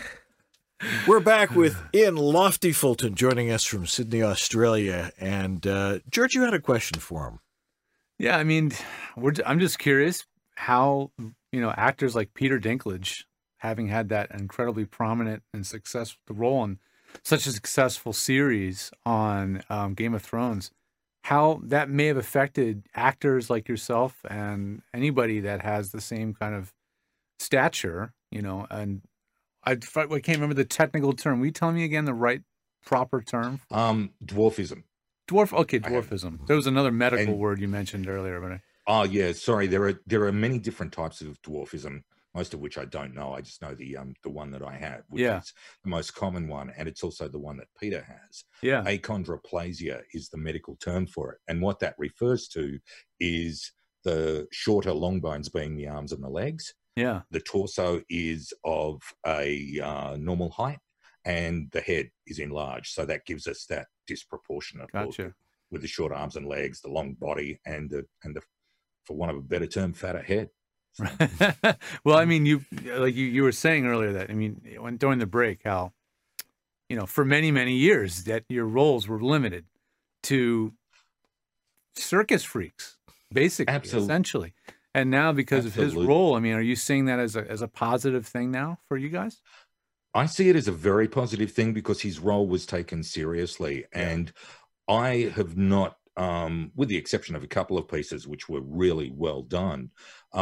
We're back with Ian Lofty Fulton joining us from Sydney, Australia. And George, you had a question for him. Yeah, I mean, I'm just curious how, actors like Peter Dinklage, having had that incredibly prominent and successful role in such a successful series on Game of Thrones, how that may have affected actors like yourself and anybody that has the same kind of stature, and I can't remember the technical term. Will you tell me again the right proper term? Dwarfism. Dwarfism. There was another medical word you mentioned earlier, but oh yeah, sorry. There are many different types of dwarfism, most of which I don't know. I just know the one that I have, which is the most common one, and it's also the one that Peter has. Yeah. Achondroplasia is the medical term for it, and what that refers to is the shorter long bones being the arms and the legs. Yeah. The torso is of a normal height, and the head is enlarged, so that gives us that disproportionate look with the short arms and legs, the long body, and the for want of a better term, fatter head. So. Well, I mean, you were saying earlier that, during the break, how, for many, many years that your roles were limited to circus freaks, basically, essentially. And now because of his role, are you seeing that as a positive thing now for you guys? I see it as a very positive thing because his role was taken seriously. And I have not, with the exception of a couple of pieces which were really well done,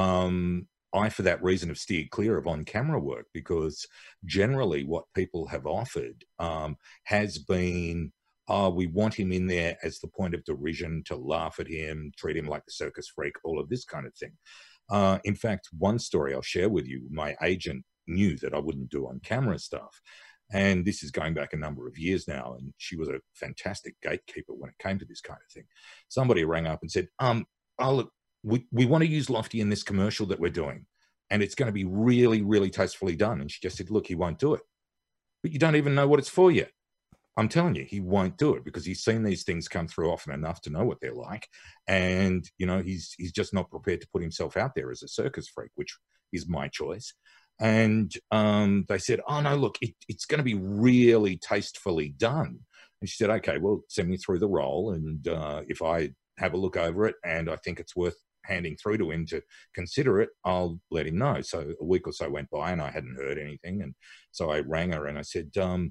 I, for that reason, have steered clear of on-camera work because generally what people have offered has been, we want him in there as the point of derision, to laugh at him, treat him like the circus freak, all of this kind of thing. In fact, one story I'll share with you, my agent knew that I wouldn't do on-camera stuff. And this is going back a number of years now, and she was a fantastic gatekeeper when it came to this kind of thing. Somebody rang up and said, look, we want to use Lofty in this commercial that we're doing, and it's going to be really, really tastefully done. And she just said, look, he won't do it. But you don't even know what it's for yet. I'm telling you, he won't do it because he's seen these things come through often enough to know what they're like. And, he's just not prepared to put himself out there as a circus freak, which is my choice. And they said, oh, no, look, it's going to be really tastefully done. And she said, okay, well, send me through the role. And if I have a look over it and I think it's worth handing through to him to consider it, I'll let him know. So a week or so went by and I hadn't heard anything. And so I rang her and I said,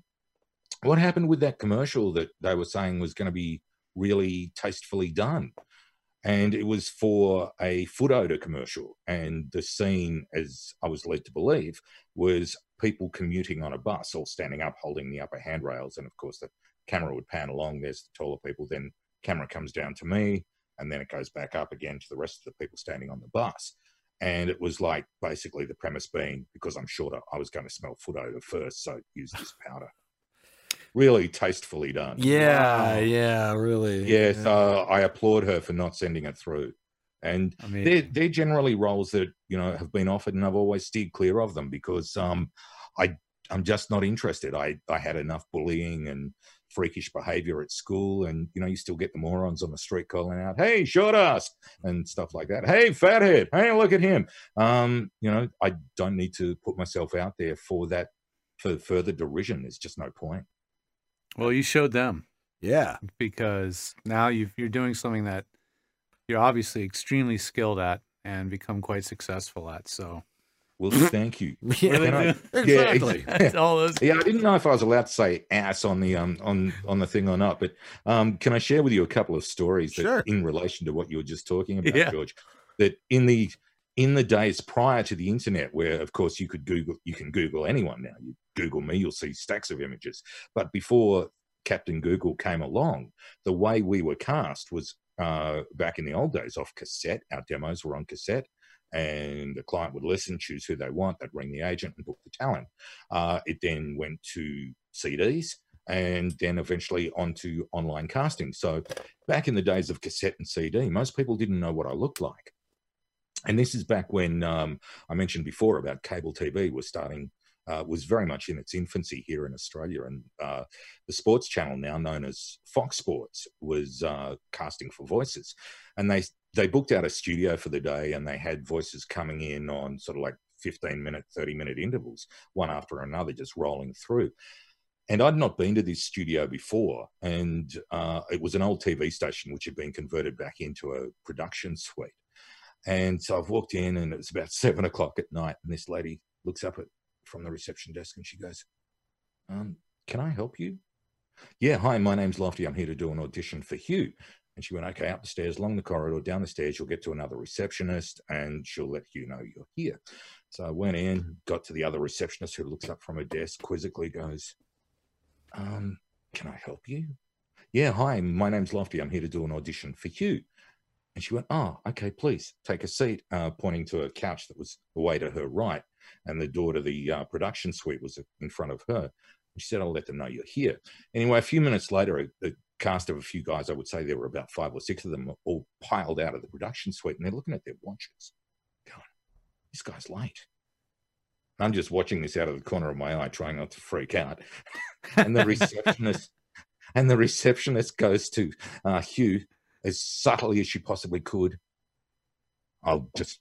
what happened with that commercial that they were saying was going to be really tastefully done? And it was for a foot odor commercial. And the scene, as I was led to believe, was people commuting on a bus, all standing up, holding the upper handrails. And of course, the camera would pan along. There's the taller people. Then camera comes down to me, and then it goes back up again to the rest of the people standing on the bus. And it was like basically the premise being, because I'm shorter, I was going to smell foot odor first, so use this powder. Really tastefully done. Yeah, wow. Yeah, really. Yeah, so I applaud her for not sending it through. And they're generally roles that, have been offered, and I've always steered clear of them because I'm just not interested. I had enough bullying and freakish behavior at school, and, you still get the morons on the street calling out, hey, short ass, and stuff like that. Hey, fathead. Hey, look at him. I don't need to put myself out there for that, for further derision. There's just no point. Well, you showed them. Yeah. Because now you're doing something that you're obviously extremely skilled at and become quite successful at. So Well, thank you. Exactly. All those. Yeah, I didn't know if I was allowed to say ass on the on the thing or not, but can I share with you a couple of stories that, in relation to what you were just talking about, George? That in the days prior to the internet, where of course you can Google anyone now. You Google me, you'll see stacks of images. But before Captain Google came along, the way we were cast was back in the old days off cassette. Our demos were on cassette. And the client would listen, choose who they want. They'd ring the agent and book the talent. It then went to CDs and then eventually onto online casting. So back in the days of cassette and CD, most people didn't know what I looked like. And this is back when I mentioned before about cable TV was very much in its infancy here in Australia. And the sports channel, now known as Fox Sports, was casting for voices. And they booked out a studio for the day, and they had voices coming in on sort of like 15-minute, 30-minute intervals, one after another, just rolling through. And I'd not been to this studio before, and it was an old TV station which had been converted back into a production suite. And so I've walked in, and it was about 7 o'clock at night, and this lady looks up from the reception desk, and she goes, "Can I help you?" "Yeah, hi, my name's Lofty. I'm here to do an audition for Hugh." And she went, "Okay, up the stairs, along the corridor, down the stairs, you'll get to another receptionist and she'll let you know you're here." So I went in, got to the other receptionist, who looks up from her desk, quizzically goes, "Can I help you?" "Yeah, hi, my name's Lofty. I'm here to do an audition for Hugh." And she went, "Oh, okay, please take a seat," pointing to a couch that was away to her right. And the door to the production suite was in front of her. And she said, "I'll let them know you're here." Anyway, a few minutes later, a cast of a few guys, I would say there were about 5 or 6 of them, all piled out of the production suite, and they're looking at their watches going, "This guy's late." I'm just watching this out of the corner of my eye, trying not to freak out. And the receptionist goes to Hugh as subtly as she possibly could. "That's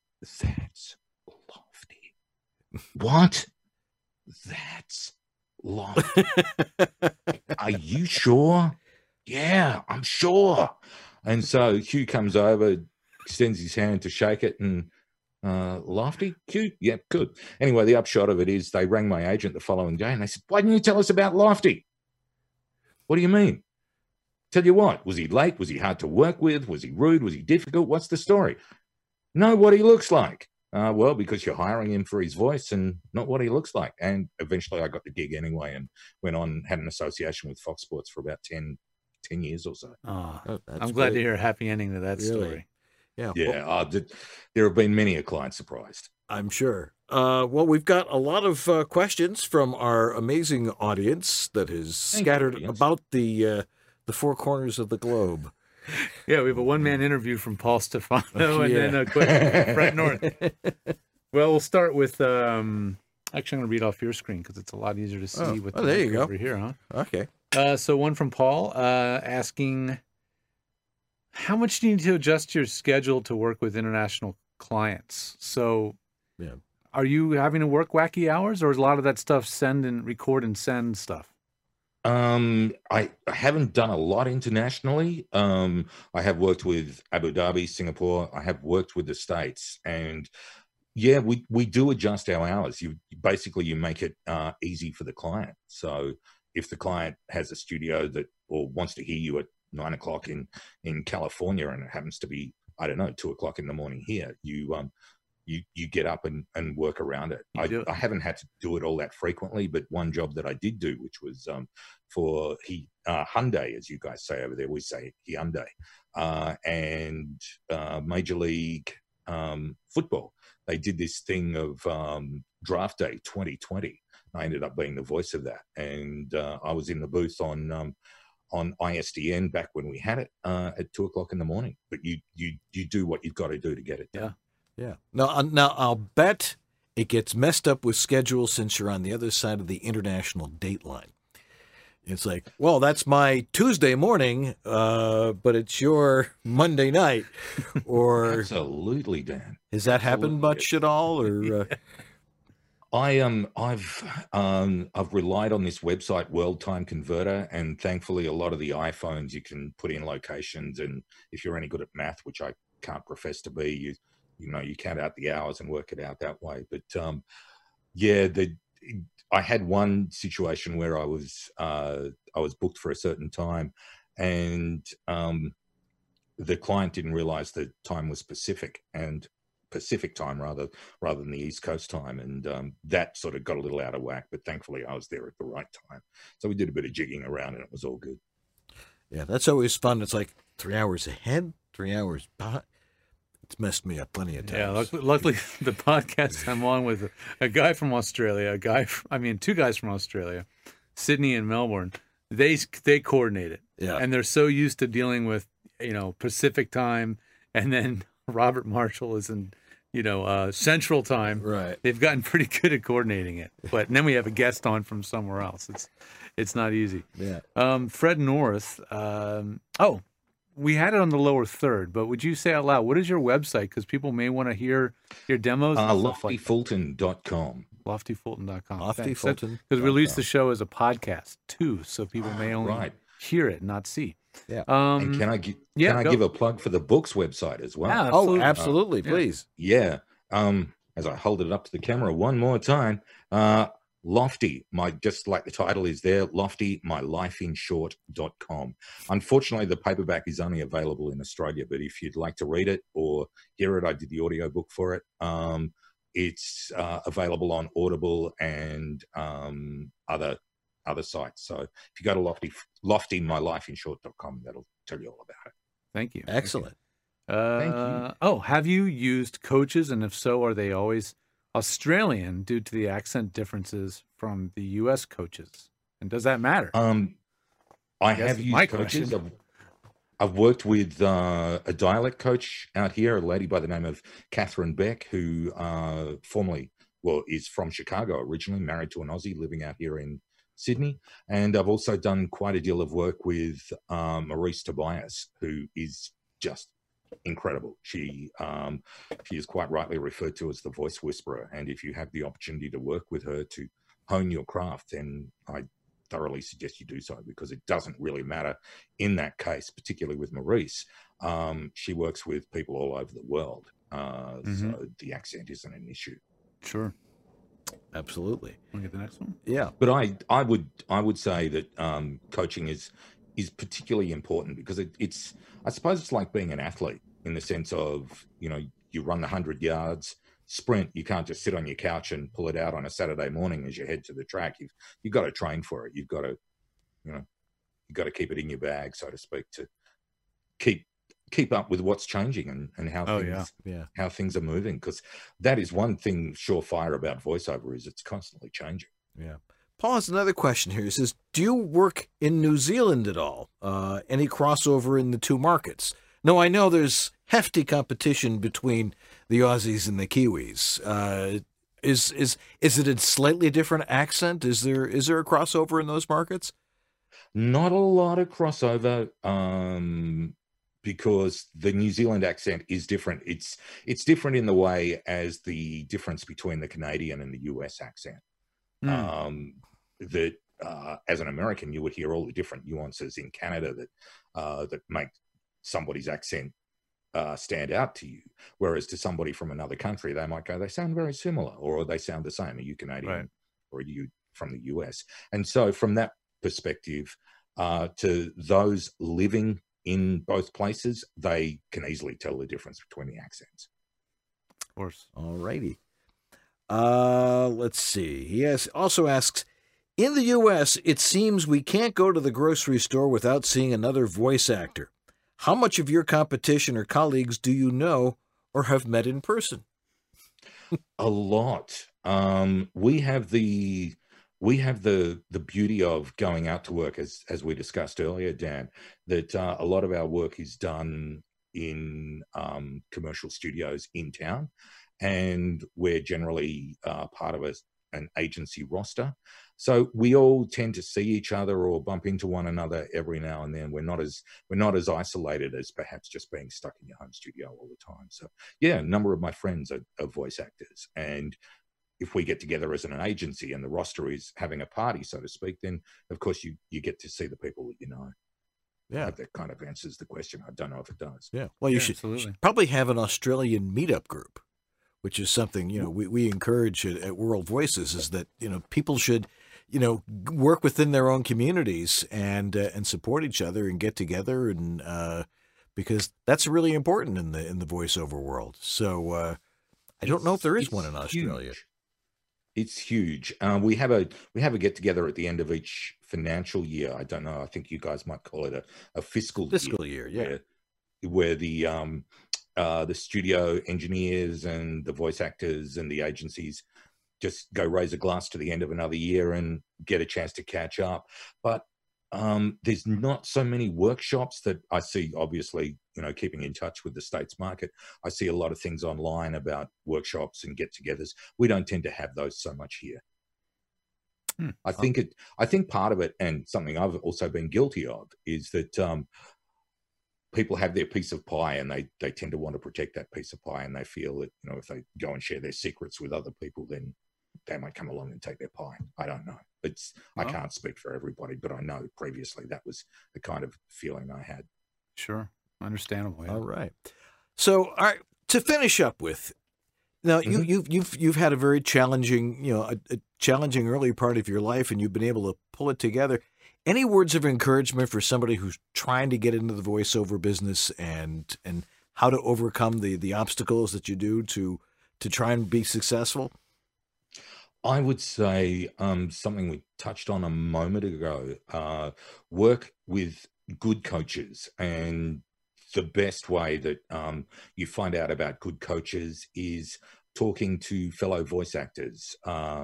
Lofty." "What?" "That's Lofty." "Are you sure?" "Yeah, I'm sure." And so Hugh comes over, extends his hand to shake it, and "Lofty? Hugh? Yeah, good." Anyway, the upshot of it is they rang my agent the following day, and they said, "Why didn't you tell us about Lofty?" "What do you mean?" "Tell you what, was he late? Was he hard to work with? Was he rude? Was he difficult? What's the story?" "Know what he looks like." "Well, because you're hiring him for his voice and not what he looks like." And eventually I got the gig anyway and went on, had an association with Fox Sports for about 10 years or so. Oh, I'm glad to hear a happy ending to that story. Yeah. Yeah. There have been many a client surprised, I'm sure. Well, we've got a lot of questions from our amazing audience that is scattered about the four corners of the globe. Yeah, we have a one-man interview from Paul Stefano and then a question from Fred North. Well, we'll start with, actually, I'm going to read off your screen because it's a lot easier to see with the there you go. over here, huh? Okay. So one from Paul asking, how much do you need to adjust your schedule to work with international clients? So are you having to work wacky hours, or is a lot of that stuff send and record and send stuff? I haven't done a lot internationally. I have worked with Abu Dhabi, Singapore. I have worked with the States, and yeah, we do adjust our hours. You make it easy for the client. So if the client has a studio that or wants to hear you at 9 o'clock in California, and it happens to be, I don't know, 2 o'clock in the morning here, you get up and work around it. I haven't had to do it all that frequently, but one job that I did do, which was for Hyundai, as you guys say over there, we say Hyundai, and Major League Football. They did this thing of Draft Day 2020. I ended up being the voice of that, and I was in the booth on ISDN back when we had it at 2 o'clock in the morning. But you do what you've got to do to get it done. Yeah. Now I'll bet it gets messed up with schedule since you're on the other side of the international date line. It's like, well, that's my Tuesday morning, but it's your Monday night. Or absolutely, Dan. Has that happened much at all? Or I've relied on this website, World Time Converter, and thankfully a lot of the iPhones you can put in locations, and if you're any good at math, which I can't profess to be, you count out the hours and work it out that way. But I had one situation where I was booked for a certain time, and the client didn't realize the time was Pacific time rather than the East Coast time, and that sort of got a little out of whack. But thankfully, I was there at the right time, so we did a bit of jigging around, and it was all good. Yeah, that's always fun. It's like 3 hours ahead, 3 hours behind. It's messed me up plenty of times. Yeah, luckily the podcast I'm on with a guy from Australia, two guys from Australia, Sydney and Melbourne. They coordinate it. Yeah, and they're so used to dealing with Pacific time, and then Robert Marshall is in Central time. Right. They've gotten pretty good at coordinating it. But then we have a guest on from somewhere else. It's not easy. Yeah. Fred North. We had it on the lower third, but would you say out loud, what is your website? Because people may want to hear your demos. LoftyFulton.com. LoftyFulton.com. LoftyFulton. Because we release the show as a podcast too, so people may only hear it, not see. Yeah. And can I give a plug for the books website as well? Yeah, absolutely. Absolutely, please. Yeah. As I hold it up to the camera one more time, Lofty, just like the title is there, loftymylifeinshort.com. Unfortunately, the paperback is only available in Australia, but if you'd like to read it or hear it, I did the audiobook for it. It's available on Audible and other sites. So if you go to loftymylifeinshort.com, that'll tell you all about it. Thank you. Excellent. Thank you. Have you used coaches, and if so, are they always Australian due to the accent differences from the U.S. coaches? And does that matter? I have used coaches. I've worked with a dialect coach out here, a lady by the name of Catherine Beck, who is from Chicago originally, married to an Aussie, living out here in Sydney. And I've also done quite a deal of work with Maurice Tobias, who is just incredible. She is quite rightly referred to as the voice whisperer, and if you have the opportunity to work with her to hone your craft, then I thoroughly suggest you do so, because it doesn't really matter in that case, particularly with Maurice. She works with people all over the world, so the accent isn't an issue. Sure. Absolutely. Want to get the next one? Yeah. But I would say that coaching is particularly important, because I suppose it's like being an athlete, in the sense of, you run 100 yards sprint. You can't just sit on your couch and pull it out on a Saturday morning as you head to the track. You've got to train for it. You've got to keep it in your bag, so to speak, to keep up with what's changing and how how things are moving, because that is one thing surefire about voiceover, is it's constantly changing. Yeah. Paul has another question here. He says, do you work in New Zealand at all? Any crossover in the two markets? No, I know there's hefty competition between the Aussies and the Kiwis. Is it a slightly different accent? Is there a crossover in those markets? Not a lot of crossover, because the New Zealand accent is different. It's different in the way as the difference between the Canadian and the US accent. That as an American, you would hear all the different nuances in Canada that make somebody's accent stand out to you, whereas to somebody from another country, they might go, they sound very similar, or they sound the same. Are you Canadian, or are you from the US? And so from that perspective, to those living in both places, they can easily tell the difference between the accents. Of course. All righty. Let's see. He also asks, in the U.S., it seems we can't go to the grocery store without seeing another voice actor. How much of your competition or colleagues do you know or have met in person? A lot. We have the beauty of going out to work, as we discussed earlier, Dan, that a lot of our work is done in commercial studios in town, and we're generally part of an agency roster. So we all tend to see each other or bump into one another every now and then. We're not as isolated as perhaps just being stuck in your home studio all the time. So yeah, a number of my friends are voice actors, and if we get together as an agency and the roster is having a party, so to speak, then of course you get to see the people that you know. I hope that kind of answers the question. I don't know if it does. Yeah. Well, you should probably have an Australian meetup group, which is something, we encourage at World Voices, is that, people should, work within their own communities and support each other and get together, and because that's really important in the voiceover world. So I don't know if there is one in Australia. Huge. It's huge. We have a get together at the end of each financial year. I don't know. I think you guys might call it a fiscal year. Yeah. Where the studio engineers and the voice actors and the agencies just go raise a glass to the end of another year and get a chance to catch up. But there's not so many workshops that I see, obviously, keeping in touch with the States market. I see a lot of things online about workshops and get-togethers. We don't tend to have those so much here. I think part of it, and something I've also been guilty of, is that people have their piece of pie, and they tend to want to protect that piece of pie, and they feel that, if they go and share their secrets with other people, then they might come along and take their pie. I don't know. I can't speak for everybody, but I know previously that was the kind of feeling I had. Sure. Understandable. Yeah. All right. So, all right, to finish up with, now you've had a very challenging, a challenging early part of your life, and you've been able to pull it together. Any words of encouragement for somebody who's trying to get into the voiceover business, and how to overcome the obstacles that you do to try and be successful? I would say something we touched on a moment ago, work with good coaches. And the best way that you find out about good coaches is talking to fellow voice actors.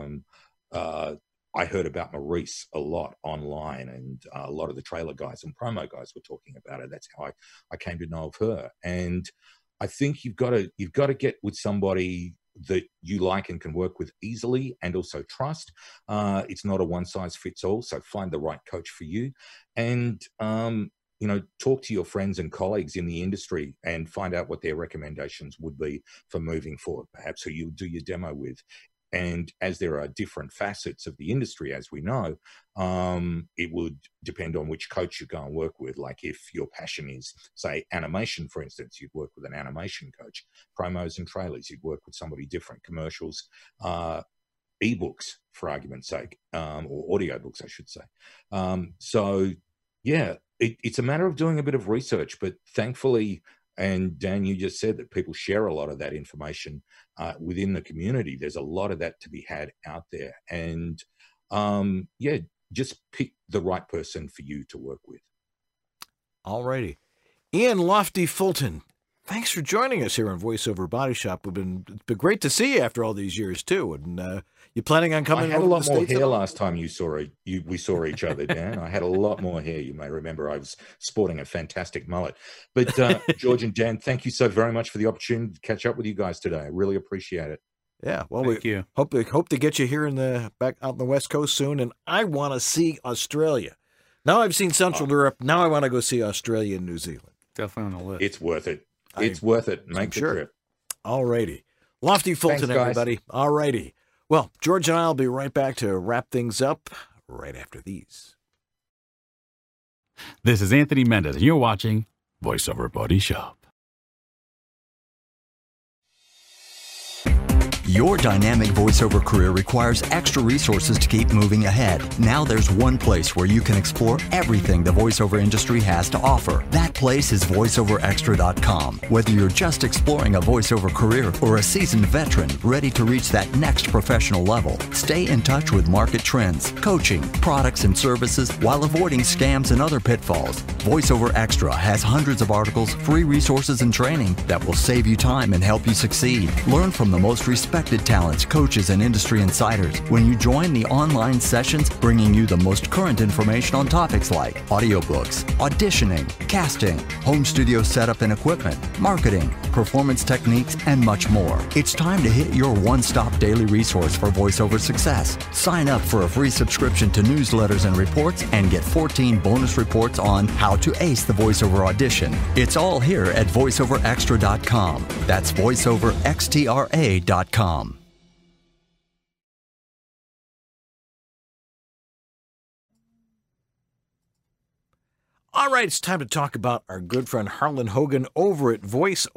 I heard about Maurice a lot online, and a lot of the trailer guys and promo guys were talking about it. That's how I came to know of her. And I think you've got to get with somebody that you like and can work with easily, and also trust. It's not a one size fits all, so find the right coach for you, and talk to your friends and colleagues in the industry and find out what their recommendations would be for moving forward, perhaps who you do your demo with. And as there are different facets of the industry, as we know, it would depend on which coach you go and work with. Like if your passion is, say, animation, for instance, you'd work with an animation coach. Promos and trailers, you'd work with somebody different. Commercials, ebooks, for argument's sake, or audiobooks, I should say. So, yeah, it's a matter of doing a bit of research, but thankfully, and Dan, you just said that people share a lot of that information within the community. There's a lot of that to be had out there. And just pick the right person for you to work with. All righty. Ian Lofty Fulton, thanks for joining us here on VoiceOver Body Shop. It's been great to see you after all these years, too. And you planning on coming over? I had a lot more hair last time we saw each other, Dan. I had a lot more hair. You may remember I was sporting a fantastic mullet. But George and Dan, thank you so very much for the opportunity to catch up with you guys today. I really appreciate it. Yeah, well, we hope to get you here back out on the West Coast soon. And I want to see Australia. Now I've seen Central Europe. Now I want to go see Australia and New Zealand. Definitely on the list. It's worth it. It's worth it. Make the trip. All righty. Lofty Fulton, thanks, everybody. All righty. Well, George and I will be right back to wrap things up right after these. This is Anthony Mendez, and you're watching VoiceOver Body Shop. Your dynamic voiceover career requires extra resources to keep moving ahead. Now there's one place where you can explore everything the voiceover industry has to offer. That place is voiceoverextra.com. Whether you're just exploring a voiceover career or a seasoned veteran ready to reach that next professional level, stay in touch with market trends, coaching, products, and services while avoiding scams and other pitfalls. VoiceOver Extra has hundreds of articles, free resources, and training that will save you time and help you succeed. Learn from the most respected talents, coaches, and industry insiders when you join the online sessions bringing you the most current information on topics like audiobooks, auditioning, casting, home studio setup and equipment, marketing, performance techniques, and much more. It's time to hit your one-stop daily resource for voiceover success. Sign up for a free subscription to newsletters and reports and get 14 bonus reports on how to ace the voiceover audition. It's all here at voiceoverextra.com. That's voiceoverextra.com. All right, it's time to talk about our good friend Harlan Hogan over at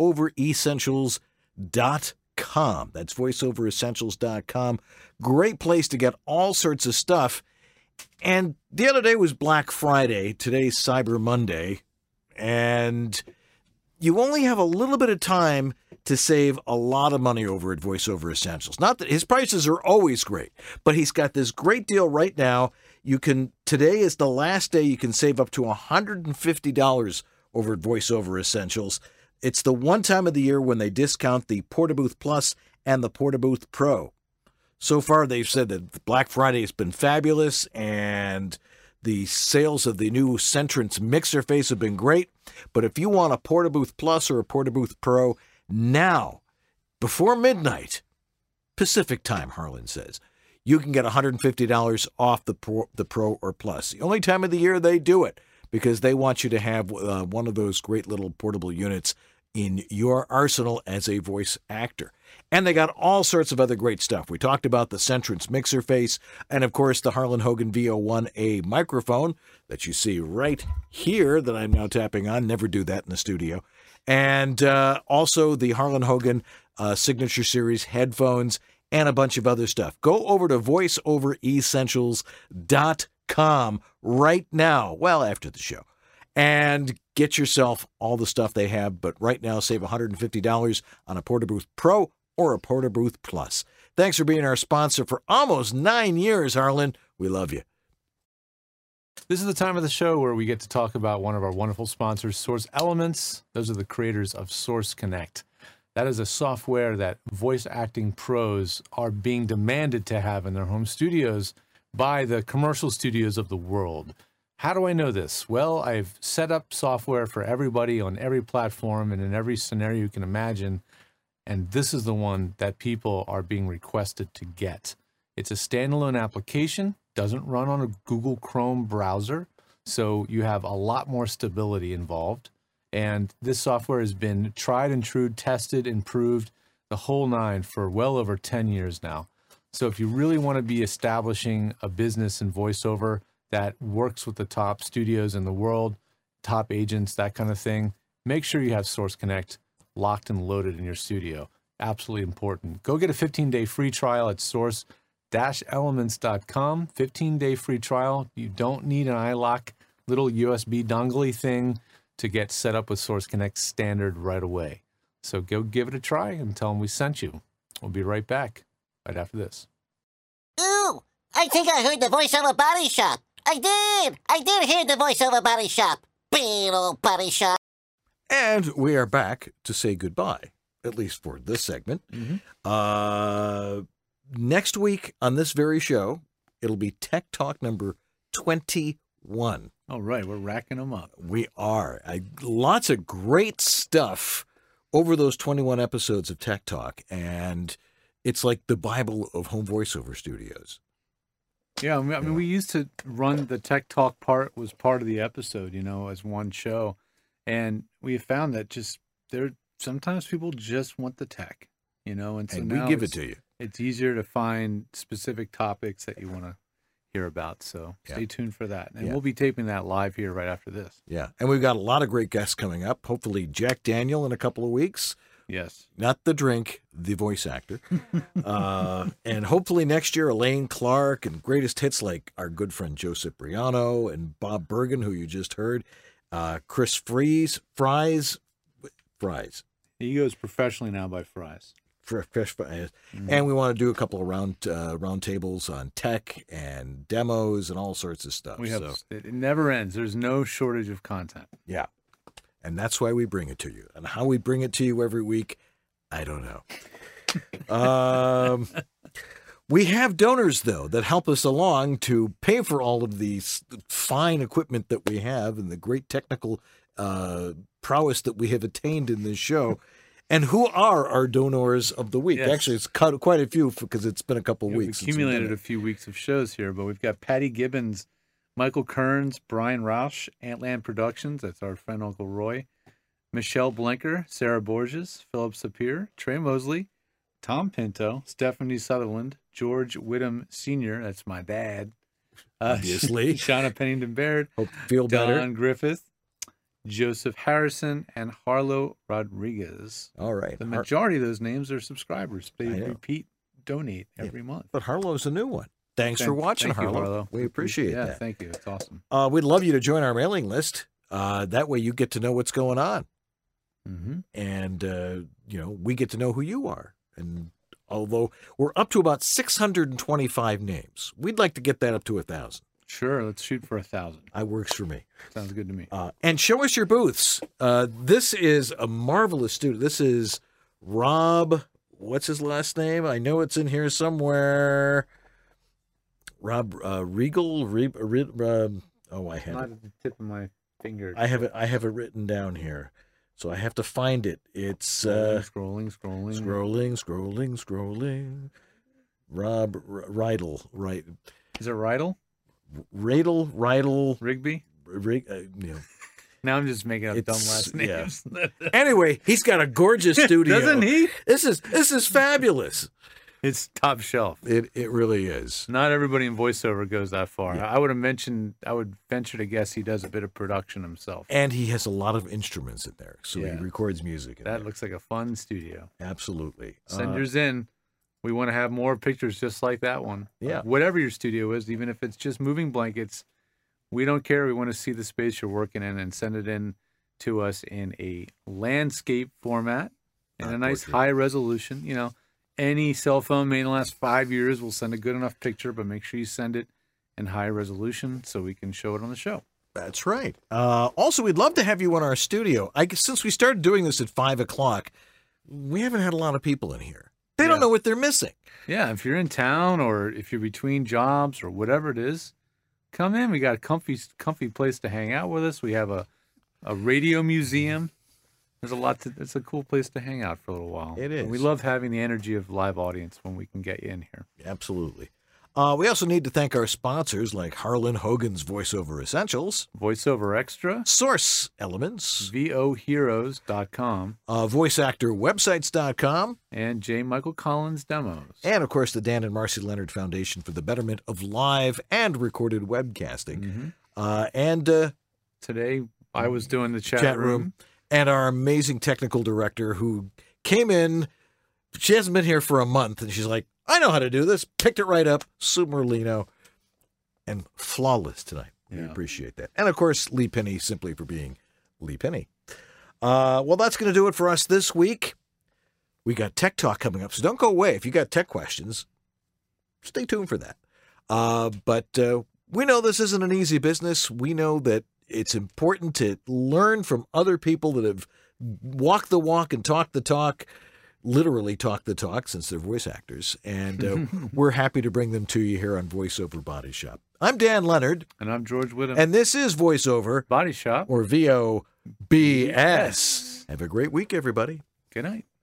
VoiceOverEssentials.com. That's VoiceOverEssentials.com. Great place to get all sorts of stuff. And the other day was Black Friday. Today's Cyber Monday. And you only have a little bit of time to save a lot of money over at VoiceOver Essentials. Not that his prices are always great, but he's got this great deal right now. Today is the last day you can save up to $150 over at VoiceOver Essentials. It's the one time of the year when they discount the Portabooth Plus and the Portabooth Pro. So far, they've said that Black Friday has been fabulous, and the sales of the new Centrance mixer face have been great. But if you want a Portabooth Plus or a Portabooth Pro now, before midnight, Pacific time, Harlan says, you can get $150 off the Pro or Plus. The only time of the year they do it, because they want you to have one of those great little portable units in your arsenal as a voice actor. And they got all sorts of other great stuff. We talked about the Centrance mixer face, and of course the Harlan Hogan VO1A microphone that you see right here that I'm now tapping on. Never do that in the studio. And also the Harlan Hogan Signature Series headphones and a bunch of other stuff. Go over to VoiceOverEssentials.com right now, well, after the show, and get yourself all the stuff they have. But right now, save $150 on a Portabooth Pro or a Portabooth Plus. Thanks for being our sponsor for almost 9 years, Harlan. We love you. This is the time of the show where we get to talk about one of our wonderful sponsors, Source Elements. Those are the creators of Source Connect. That is a software that voice acting pros are being demanded to have in their home studios by the commercial studios of the world. How do I know this? Well, I've set up software for everybody on every platform and in every scenario you can imagine, and this is the one that people are being requested to get. It's a standalone application, doesn't run on a Google Chrome browser, so you have a lot more stability involved. And this software has been tried and true, tested, improved, the whole nine for well over 10 years now. So if you really want to be establishing a business in voiceover that works with the top studios in the world, top agents, that kind of thing, make sure you have Source Connect locked and loaded in your studio. Absolutely important. Go get a 15-day free trial at source-elements.com. 15-day free trial. You don't need an iLock little USB dongle thing to get set up with Source Connect standard right away. So go give it a try and tell them we sent you. We'll be right back, right after this. Ooh, I think I heard the VoiceOver Body Shop. I did hear the VoiceOver Body Shop. Big old body shop. And we are back to say goodbye, at least for this segment. Next week on this very show, it'll be Tech Talk number 21. All right, we're racking them up. We are. Lots of great stuff over those 21 episodes of Tech Talk, and it's like the Bible of home voiceover studios. Yeah, I mean, we used to run the Tech Talk part was part of the episode, as one show, and we found that sometimes people just want the tech, and so and now we give it to you. It's easier to find specific topics that you want to hear about. So stay tuned for that. And we'll be taping that live here right after this. Yeah. And we've got a lot of great guests coming up. Hopefully Jack Daniel in a couple of weeks. Yes. Not the drink, the voice actor. And hopefully next year, Elaine Clark and greatest hits like our good friend Joe Cipriano and Bob Bergen, who you just heard. Chris Fries. He goes professionally now by Fries. And we want to do a couple of round tables on tech and demos and all sorts of stuff. It never ends. There's no shortage of content. Yeah. And that's why we bring it to you. And how we bring it to you every week, I don't know. We have donors, though, that help us along to pay for all of these fine equipment that we have and the great technical prowess that we have attained in this show. And who are our donors of the week? Yes. Actually, it's quite a few because it's been a couple of weeks. We've accumulated a few weeks of shows here, but we've got Patty Gibbons, Michael Kearns, Brian Roush, Antland Productions, that's our friend Uncle Roy, Michelle Blinker, Sarah Borges, Philip Sapir, Trey Mosley, Tom Pinto, Stephanie Sutherland, George Whittam Sr., that's my dad, obviously. Shauna Pennington Baird. Hope you feel better. Don Griffith, Joseph Harrison, and Harlow Rodriguez. All right. The majority of those names are subscribers. They repeat, donate every month. But Harlow's a new one. Thanks for watching, Harlow. We appreciate that. Yeah, thank you. It's awesome. We'd love you to join our mailing list. That way you get to know what's going on. Mm-hmm. And, we get to know who you are. And although we're up to about 625 names, we'd like to get that up to 1,000. Sure, let's shoot for 1,000. That works for me. Sounds good to me. And show us your booths. This is a marvelous studio. This is Rob, what's his last name? I know it's in here somewhere. Rob Regal. I have Not at the tip of my finger. I have it written down here, so I have to find it. It's scrolling. Rob Rydell, right? Is it Rydell? Rydell. Rigby. Now I'm just making up dumb last names. Yeah. Anyway, he's got a gorgeous studio, doesn't he? This is fabulous. It's top shelf. It really is. Not everybody in voiceover goes that far. Yeah. I would venture to guess he does a bit of production himself. And he has a lot of instruments in there, so he records music. That looks like a fun studio. Absolutely. Send yours in. We want to have more pictures just like that one. Yeah. Whatever your studio is, even if it's just moving blankets, we don't care. We want to see the space you're working in and send it in to us in a landscape format and a nice high resolution. Any cell phone made in the last 5 years will send a good enough picture, but make sure you send it in high resolution so we can show it on the show. That's right. Also, we'd love to have you in our studio. Since we started doing this at 5 o'clock, we haven't had a lot of people in here. They don't know what they're missing. Yeah, if you're in town or if you're between jobs or whatever it is, come in. We got a comfy place to hang out with us. We have a radio museum. It's a cool place to hang out for a little while. It is. And we love having the energy of live audience when we can get you in here. Absolutely. We also need to thank our sponsors like Harlan Hogan's VoiceOver Essentials, VoiceOver Extra, Source Elements, VOHeroes.com, VoiceActorWebsites.com, and J. Michael Collins Demos. And, of course, the Dan and Marcy Leonard Foundation for the betterment of live and recorded webcasting. Mm-hmm. Today, I was doing the chat room. And our amazing technical director who came in. She hasn't been here for a month, and she's like, I know how to do this. Picked it right up. Sue Merlino. And flawless tonight. We appreciate that. And, of course, Lee Penny, simply for being Lee Penny. Well, that's going to do it for us this week. We got Tech Talk coming up, so don't go away. If you got tech questions, stay tuned for that. But we know this isn't an easy business. We know that it's important to learn from other people that have walked the walk and talked the talk, literally talk the talk since they're voice actors. And we're happy to bring them to you here on VoiceOver Body Shop. I'm Dan Leonard. And I'm George Whittam. And this is VoiceOver Body Shop. Or VOBS. Have a great week, everybody. Good night.